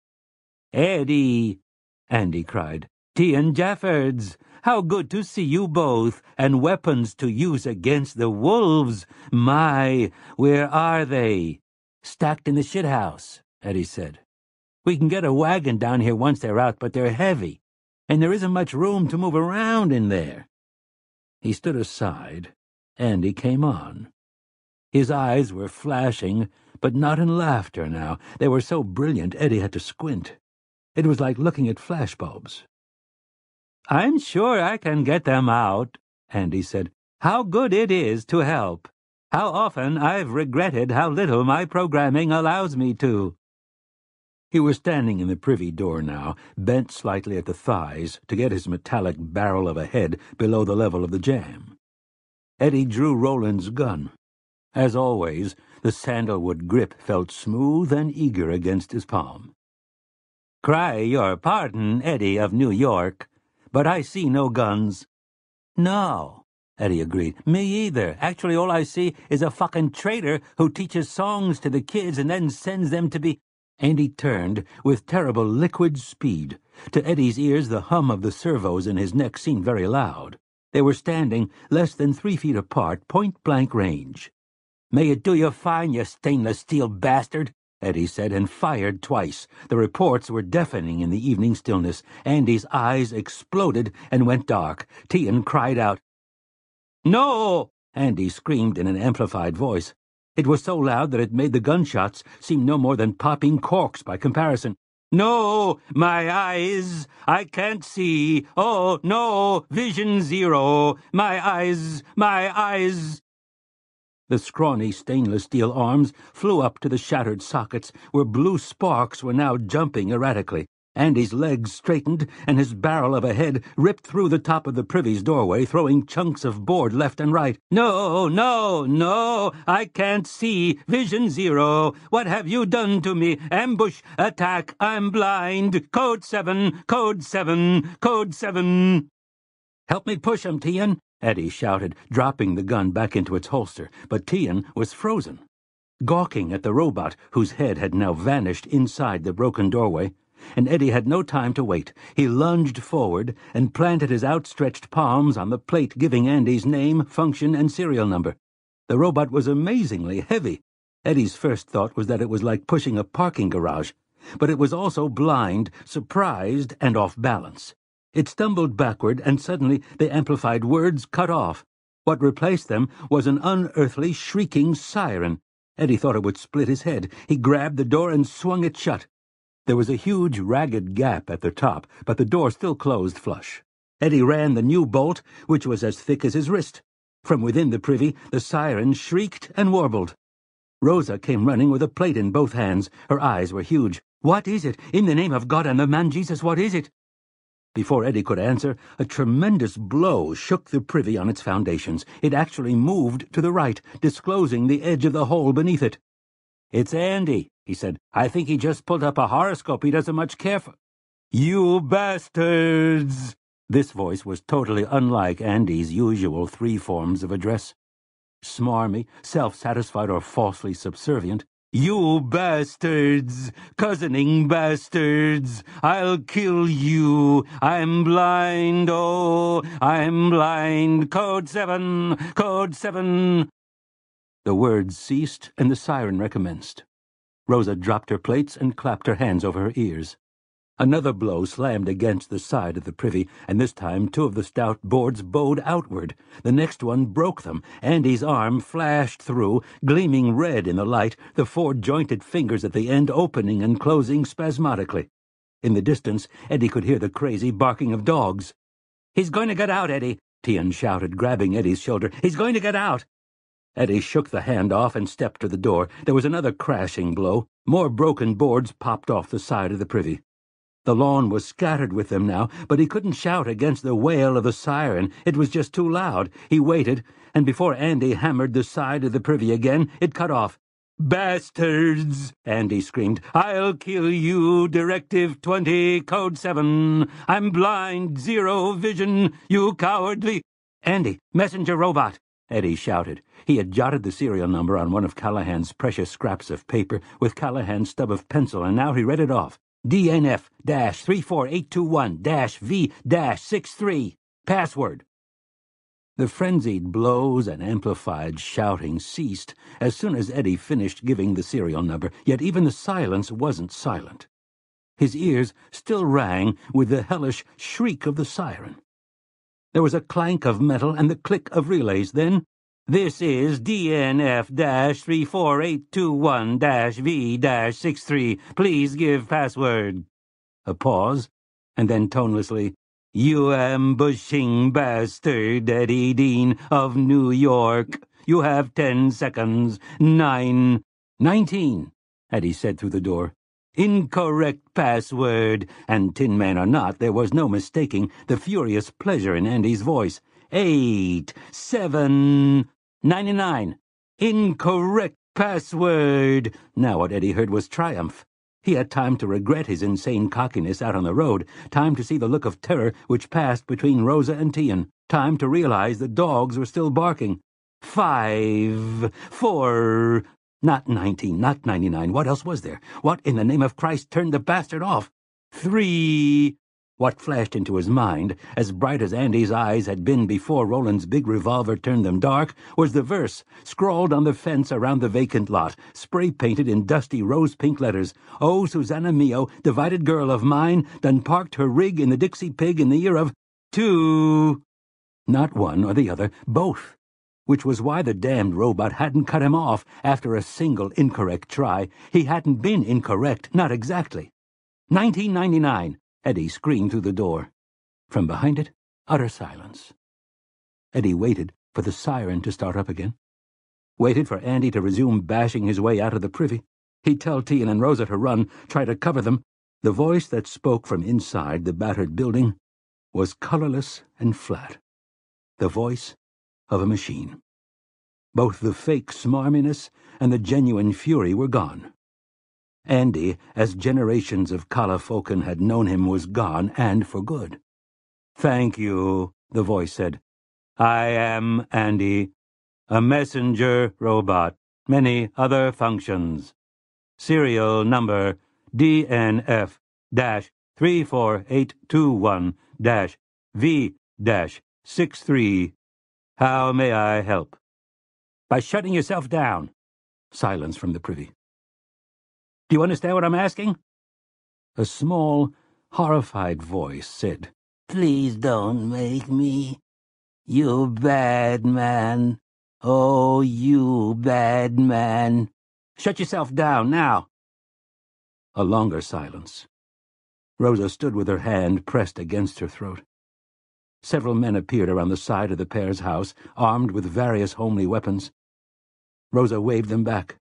"Eddie!" Andy cried. "Tian Jeffords! How good to see you both, and weapons to use against the wolves! My, where are they?" "Stacked in the shithouse," Eddie said. "We can get a wagon down here once they're out, but they're heavy, and there isn't much room to move around in there." He stood aside. Andy came on. His eyes were flashing, but not in laughter now. They were so brilliant Eddie had to squint. It was like looking at flashbulbs. "I'm sure I can get them out," Andy said. "How good it is to help. How often I've regretted how little my programming allows me to." He was standing in the privy door now, bent slightly at the thighs to get his metallic barrel of a head below the level of the jamb. Eddie drew Roland's gun. As always, the sandalwood grip felt smooth and eager against his palm. "Cry your pardon, Eddie of New York, but I see no guns." "No," Eddie agreed. "Me either. Actually, all I see is a fucking traitor who teaches songs to the kids and then sends them to be—" Andy turned with terrible liquid speed. To Eddie's ears, the hum of the servos in his neck seemed very loud. They were standing less than 3 feet apart, point-blank range. "May it do you fine, you stainless steel bastard," Eddie said, and fired twice. The reports were deafening in the evening stillness. Andy's eyes exploded and went dark. Tian cried out. "No!" Andy screamed in an amplified voice. It was so loud that it made the gunshots seem no more than popping corks by comparison. "No! My eyes! I can't see! Oh, no! Vision zero! My eyes! My eyes!" The scrawny stainless steel arms flew up to the shattered sockets, where blue sparks were now jumping erratically. Andy's legs straightened, and his barrel of a head ripped through the top of the privy's doorway, throwing chunks of board left and right. "No, no, no! I can't see! Vision zero! What have you done to me? Ambush! Attack! I'm blind! Code 7! Code 7! Code 7! "Help me push him, Tian!" Eddie shouted, dropping the gun back into its holster. But Tian was frozen, gawking at the robot, whose head had now vanished inside the broken doorway. And Eddie had no time to wait. He lunged forward and planted his outstretched palms on the plate giving Andy's name, function, and serial number. The robot was amazingly heavy. Eddie's first thought was that it was like pushing a parking garage. But it was also blind, surprised, and off balance. It stumbled backward, and suddenly the amplified words cut off. What replaced them was an unearthly, shrieking siren. Eddie thought it would split his head. He grabbed the door and swung it shut. There was a huge, ragged gap at the top, but the door still closed flush. Eddie ran the new bolt, which was as thick as his wrist. From within the privy, the siren shrieked and warbled. Rosa came running with a plate in both hands. Her eyes were huge. "What is it? In the name of God and the man Jesus, what is it?" Before Eddie could answer, a tremendous blow shook the privy on its foundations. It actually moved to the right, disclosing the edge of the hole beneath it. "It's Andy," he said. "I think he just pulled up a horoscope he doesn't much care for." "You bastards!" This voice was totally unlike Andy's usual 3 forms of address. Smarmy, self-satisfied, or falsely subservient. "You bastards! Cousining bastards! I'll kill you! I'm blind! Oh, I'm blind! Code 7! Code 7! The words ceased, and the siren recommenced. Rosa dropped her plates and clapped her hands over her ears. Another blow slammed against the side of the privy, and this time 2 of the stout boards bowed outward. The next one broke them. Andy's arm flashed through, gleaming red in the light, the 4 jointed fingers at the end opening and closing spasmodically. In the distance, Eddie could hear the crazy barking of dogs. "He's going to get out, Eddie!" Tian shouted, grabbing Eddie's shoulder. "He's going to get out!" Eddie shook the hand off and stepped to the door. There was another crashing blow. More broken boards popped off the side of the privy. The lawn was scattered with them now, but he couldn't shout against the wail of the siren. It was just too loud. He waited, and before Andy hammered the side of the privy again, it cut off. "Bastards!" Andy screamed. "I'll kill you! Directive 20, Code 7. I'm blind, 0 vision, you cowardly—" "Andy, messenger robot!" Eddie shouted. He had jotted the serial number on one of Callahan's precious scraps of paper with Callahan's stub of pencil, and now he read it off. DNF-34821-V-63. Password. The frenzied blows and amplified shouting ceased as soon as Eddie finished giving the serial number, yet even the silence wasn't silent. His ears still rang with the hellish shriek of the siren. There was a clank of metal and the click of relays. Then, "This is DNF-34821-V-63. Please give password." A pause, and then tonelessly, "You ambushing bastard, Eddie Dean of New York. You have 10 seconds. 9. 19, Eddie said through the door. "Incorrect password." And Tin Man or not, there was no mistaking the furious pleasure in Andy's voice. 8, 7, 99. Incorrect password. Now what Eddie heard was triumph. He had time to regret his insane cockiness out on the road, time to see the look of terror which passed between Rosa and Tian, time to realize the dogs were still barking. 5, 4... Not 19, not 99. What else was there? What in the name of Christ turned the bastard off? 3... What flashed into his mind, as bright as Andy's eyes had been before Roland's big revolver turned them dark, was the verse, scrawled on the fence around the vacant lot, spray-painted in dusty rose-pink letters. "Oh, Susanna Mio, divided girl of mine, done parked her rig in the Dixie Pig in the year of 2. Not one or the other, both. Which was why the damned robot hadn't cut him off after a single incorrect try. He hadn't been incorrect, not exactly. 1999, Eddie screamed through the door. From behind it, utter silence. Eddie waited for the siren to start up again. Waited for Andy to resume bashing his way out of the privy. He'd tell Tian and Rosa to run, try to cover them. The voice that spoke from inside the battered building was colorless and flat. The voice of a machine. Both the fake smarminess and the genuine fury were gone. Andy, as generations of Calafocan had known him, was gone, and for good. "Thank you," the voice said. "I am Andy, a messenger robot, many other functions. Serial number DNF-34821-V-63. How may I help?" "By shutting yourself down." Silence from the privy. "Do you understand what I'm asking?" A small, horrified voice said, "Please don't make me. You bad man. Oh, you bad man. Shut yourself down, now." A longer silence. Rosa stood with her hand pressed against her throat. Several men appeared around the side of the pair's house, armed with various homely weapons. Rosa waved them back.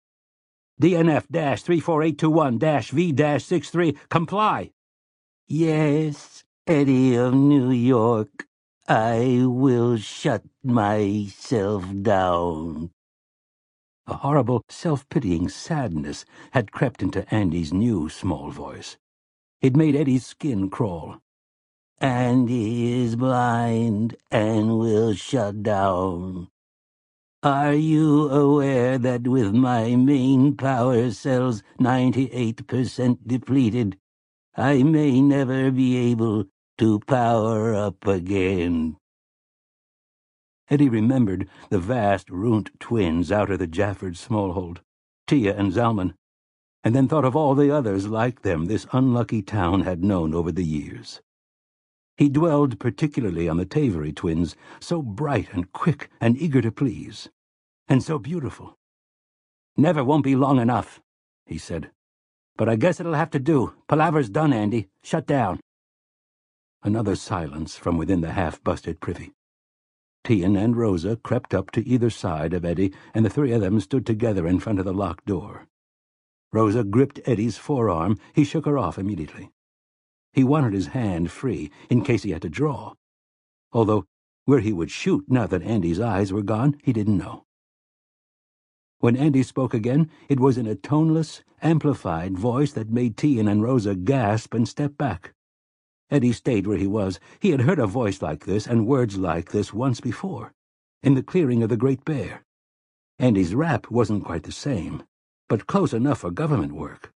"DNF-34821-V-63, comply." "Yes, Eddie of New York, I will shut myself down." A horrible, self-pitying sadness had crept into Andy's new small voice. It made Eddie's skin crawl. "Andy is blind and will shut down. Are you aware that with my main power cells 98% depleted, I may never be able to power up again?" Eddie remembered the vast ruined twins out of the Jafford Smallhold, Tia and Zalman, and then thought of all the others like them this unlucky town had known over the years. He dwelled particularly on the Tavery twins, so bright and quick and eager to please, and so beautiful. "Never won't be long enough," he said. "But I guess it'll have to do. Palaver's done, Andy. Shut down." Another silence from within the half-busted privy. Tian and Rosa crept up to either side of Eddie, and the three of them stood together in front of the locked door. Rosa gripped Eddie's forearm. He shook her off immediately. He wanted his hand free, in case he had to draw. Although where he would shoot now that Andy's eyes were gone, he didn't know. When Andy spoke again, it was in a toneless, amplified voice that made Tian and Rosa gasp and step back. Eddie stayed where he was. He had heard a voice like this and words like this once before, in the clearing of the Great Bear. Andy's rap wasn't quite the same, but close enough for government work.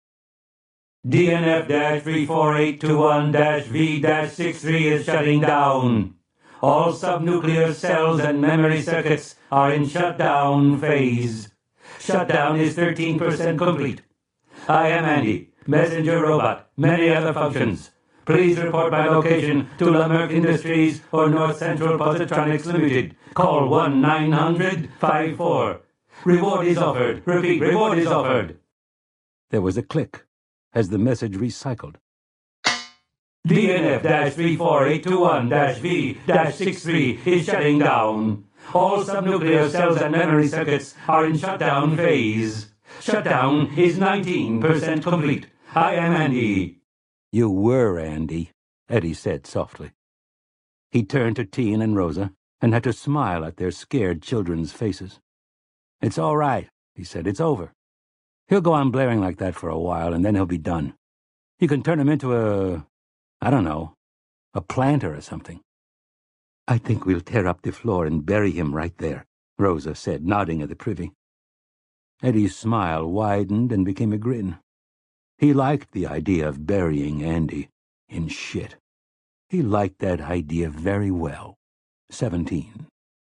"DNF-34821-V-63 is shutting down. All subnuclear cells and memory circuits are in shutdown phase. Shutdown is 13% complete. I am Andy, messenger robot, many other functions. Please report my location to Lamerck Industries or North Central Positronics Limited. Call 1-900-54. Reward is offered. Repeat, reward is offered." There was a click as the message recycled. "DNF-34821-V-63 is shutting down. All subnuclear cells and memory circuits are in shutdown phase. Shutdown is 19% complete. I am Andy." "You were Andy," Eddie said softly. He turned to Tian and Rosa and had to smile at their scared children's faces. "It's all right," he said. "It's over. He'll go on blaring like that for a while, and then he'll be done. You can turn him into a planter or something." "I think we'll tear up the floor and bury him right there," Rosa said, nodding at the privy. Eddie's smile widened and became a grin. He liked the idea of burying Andy in shit. He liked that idea very well. 17.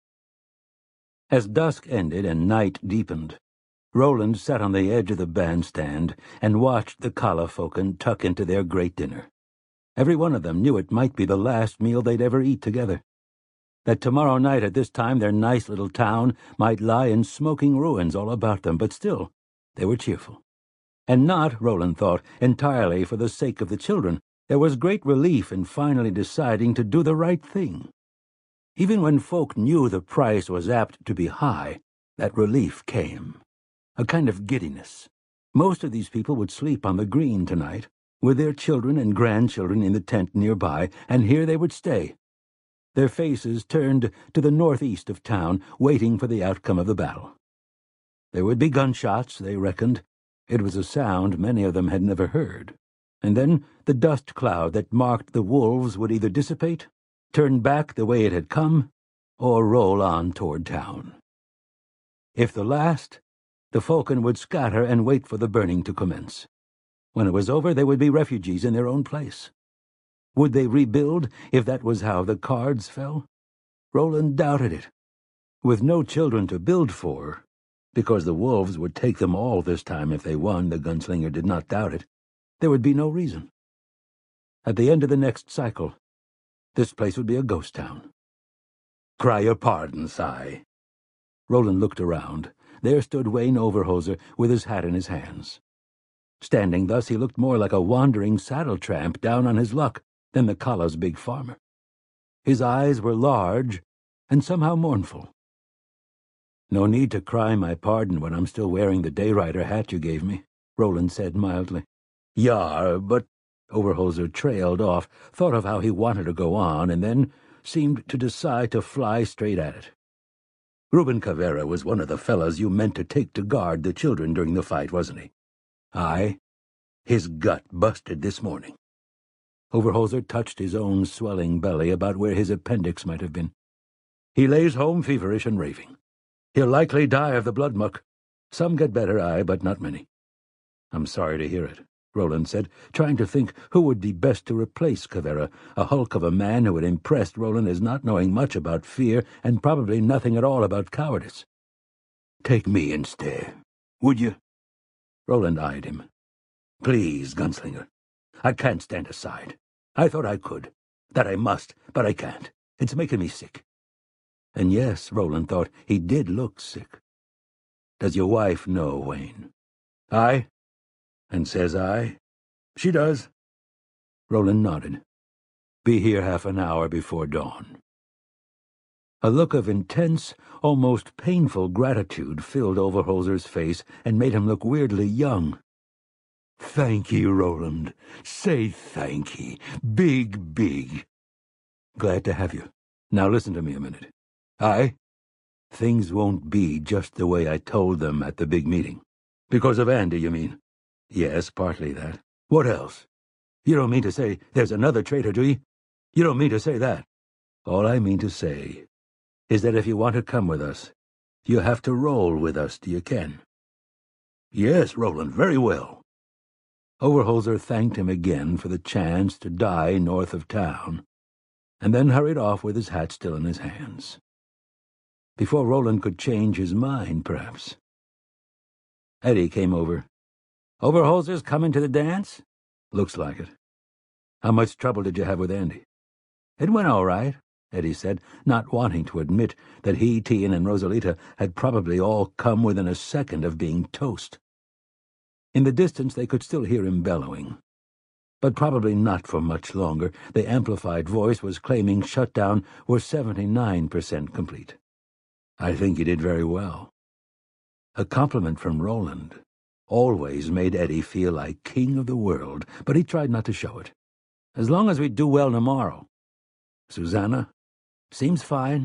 As dusk ended and night deepened, Roland sat on the edge of the bandstand and watched the Calafocan tuck into their great dinner. Every one of them knew it might be the last meal they'd ever eat together. That tomorrow night at this time their nice little town might lie in smoking ruins all about them, but still they were cheerful. And not, Roland thought, entirely for the sake of the children. There was great relief in finally deciding to do the right thing. Even when folk knew the price was apt to be high, that relief came. A kind of giddiness. Most of these people would sleep on the green tonight, with their children and grandchildren in the tent nearby, and here they would stay. Their faces turned to the northeast of town, waiting for the outcome of the battle. There would be gunshots, they reckoned. It was a sound many of them had never heard. And then the dust cloud that marked the wolves would either dissipate, turn back the way it had come, or roll on toward town. If the last, the Falcon would scatter and wait for the burning to commence. When it was over, they would be refugees in their own place. Would they rebuild if that was how the cards fell? Roland doubted it. With no children to build for, because the wolves would take them all this time if they won, the gunslinger did not doubt it, there would be no reason. At the end of the next cycle, this place would be a ghost town. Cry your pardon, Si. Roland looked around. There stood Wayne Overholser with his hat in his hands. Standing thus, he looked more like a wandering saddle tramp down on his luck than the Cala's big farmer. His eyes were large and somehow mournful. No need to cry my pardon when I'm still wearing the day-rider hat you gave me, Roland said mildly. Yar, but Overholser trailed off, thought of how he wanted to go on, and then seemed to decide to fly straight at it. Reuben Cavera was one of the fellows you meant to take to guard the children during the fight, wasn't he? Aye. His gut busted this morning. Overholser touched his own swelling belly about where his appendix might have been. He lays home feverish and raving. He'll likely die of the blood muck. Some get better, aye, but not many. I'm sorry to hear it, Roland said, trying to think who would be best to replace Cavera, a hulk of a man who had impressed Roland as not knowing much about fear and probably nothing at all about cowardice. Take me instead, would you? Roland eyed him. Please, gunslinger. I can't stand aside. I thought I could, that I must, but I can't. It's making me sick. And yes, Roland thought, he did look sick. Does your wife know, Wayne? Aye. And says aye? She does. Roland nodded. Be here half an hour before dawn. A look of intense, almost painful gratitude filled Overholser's face and made him look weirdly young. Thank ye, Roland. Say thank ye. Big, big. Glad to have you. Now listen to me a minute. Aye? Things won't be just the way I told them at the big meeting. Because of Andy, you mean? Yes, partly that. What else? You don't mean to say there's another traitor, do you? You don't mean to say that. All I mean to say is that if you want to come with us, you have to roll with us till you can. Yes, Roland, very well. Overholser thanked him again for the chance to die north of town, and then hurried off with his hat still in his hands. Before Roland could change his mind, perhaps. Eddie came over. Overholser's coming to the dance? Looks like it. How much trouble did you have with Andy? It went all right, Eddie said, not wanting to admit that he, Tian, and Rosalita had probably all come within a second of being toast. In the distance they could still hear him bellowing. But probably not for much longer. The amplified voice was claiming shutdown was 79% complete. I think you did very well. A compliment from Roland always made Eddie feel like king of the world, but he tried not to show it. As long as we do well tomorrow. Susanna? Seems fine.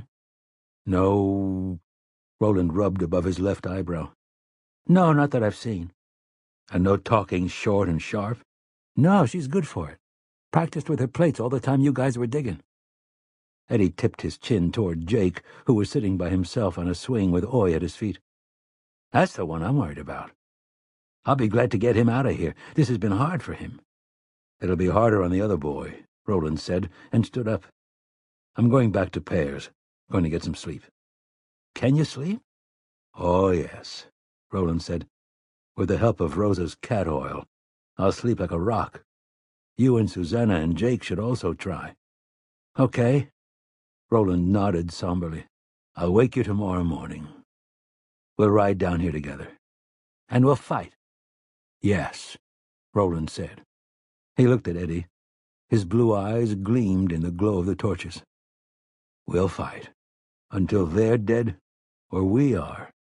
No. Roland rubbed above his left eyebrow. No, not that I've seen. And no talking short and sharp? No, she's good for it. Practiced with her plates all the time you guys were digging. Eddie tipped his chin toward Jake, who was sitting by himself on a swing with Oy at his feet. That's the one I'm worried about. I'll be glad to get him out of here. This has been hard for him. It'll be harder on the other boy, Roland said, and stood up. I'm going back to Pear's. Going to get some sleep. Can you sleep? Oh, yes, Roland said. With the help of Rosa's cat oil, I'll sleep like a rock. You and Susanna and Jake should also try. Okay. Roland nodded somberly. I'll wake you tomorrow morning. We'll ride down here together. And we'll fight. Yes, Roland said. He looked at Eddie. His blue eyes gleamed in the glow of the torches. We'll fight. Until they're dead, or we are.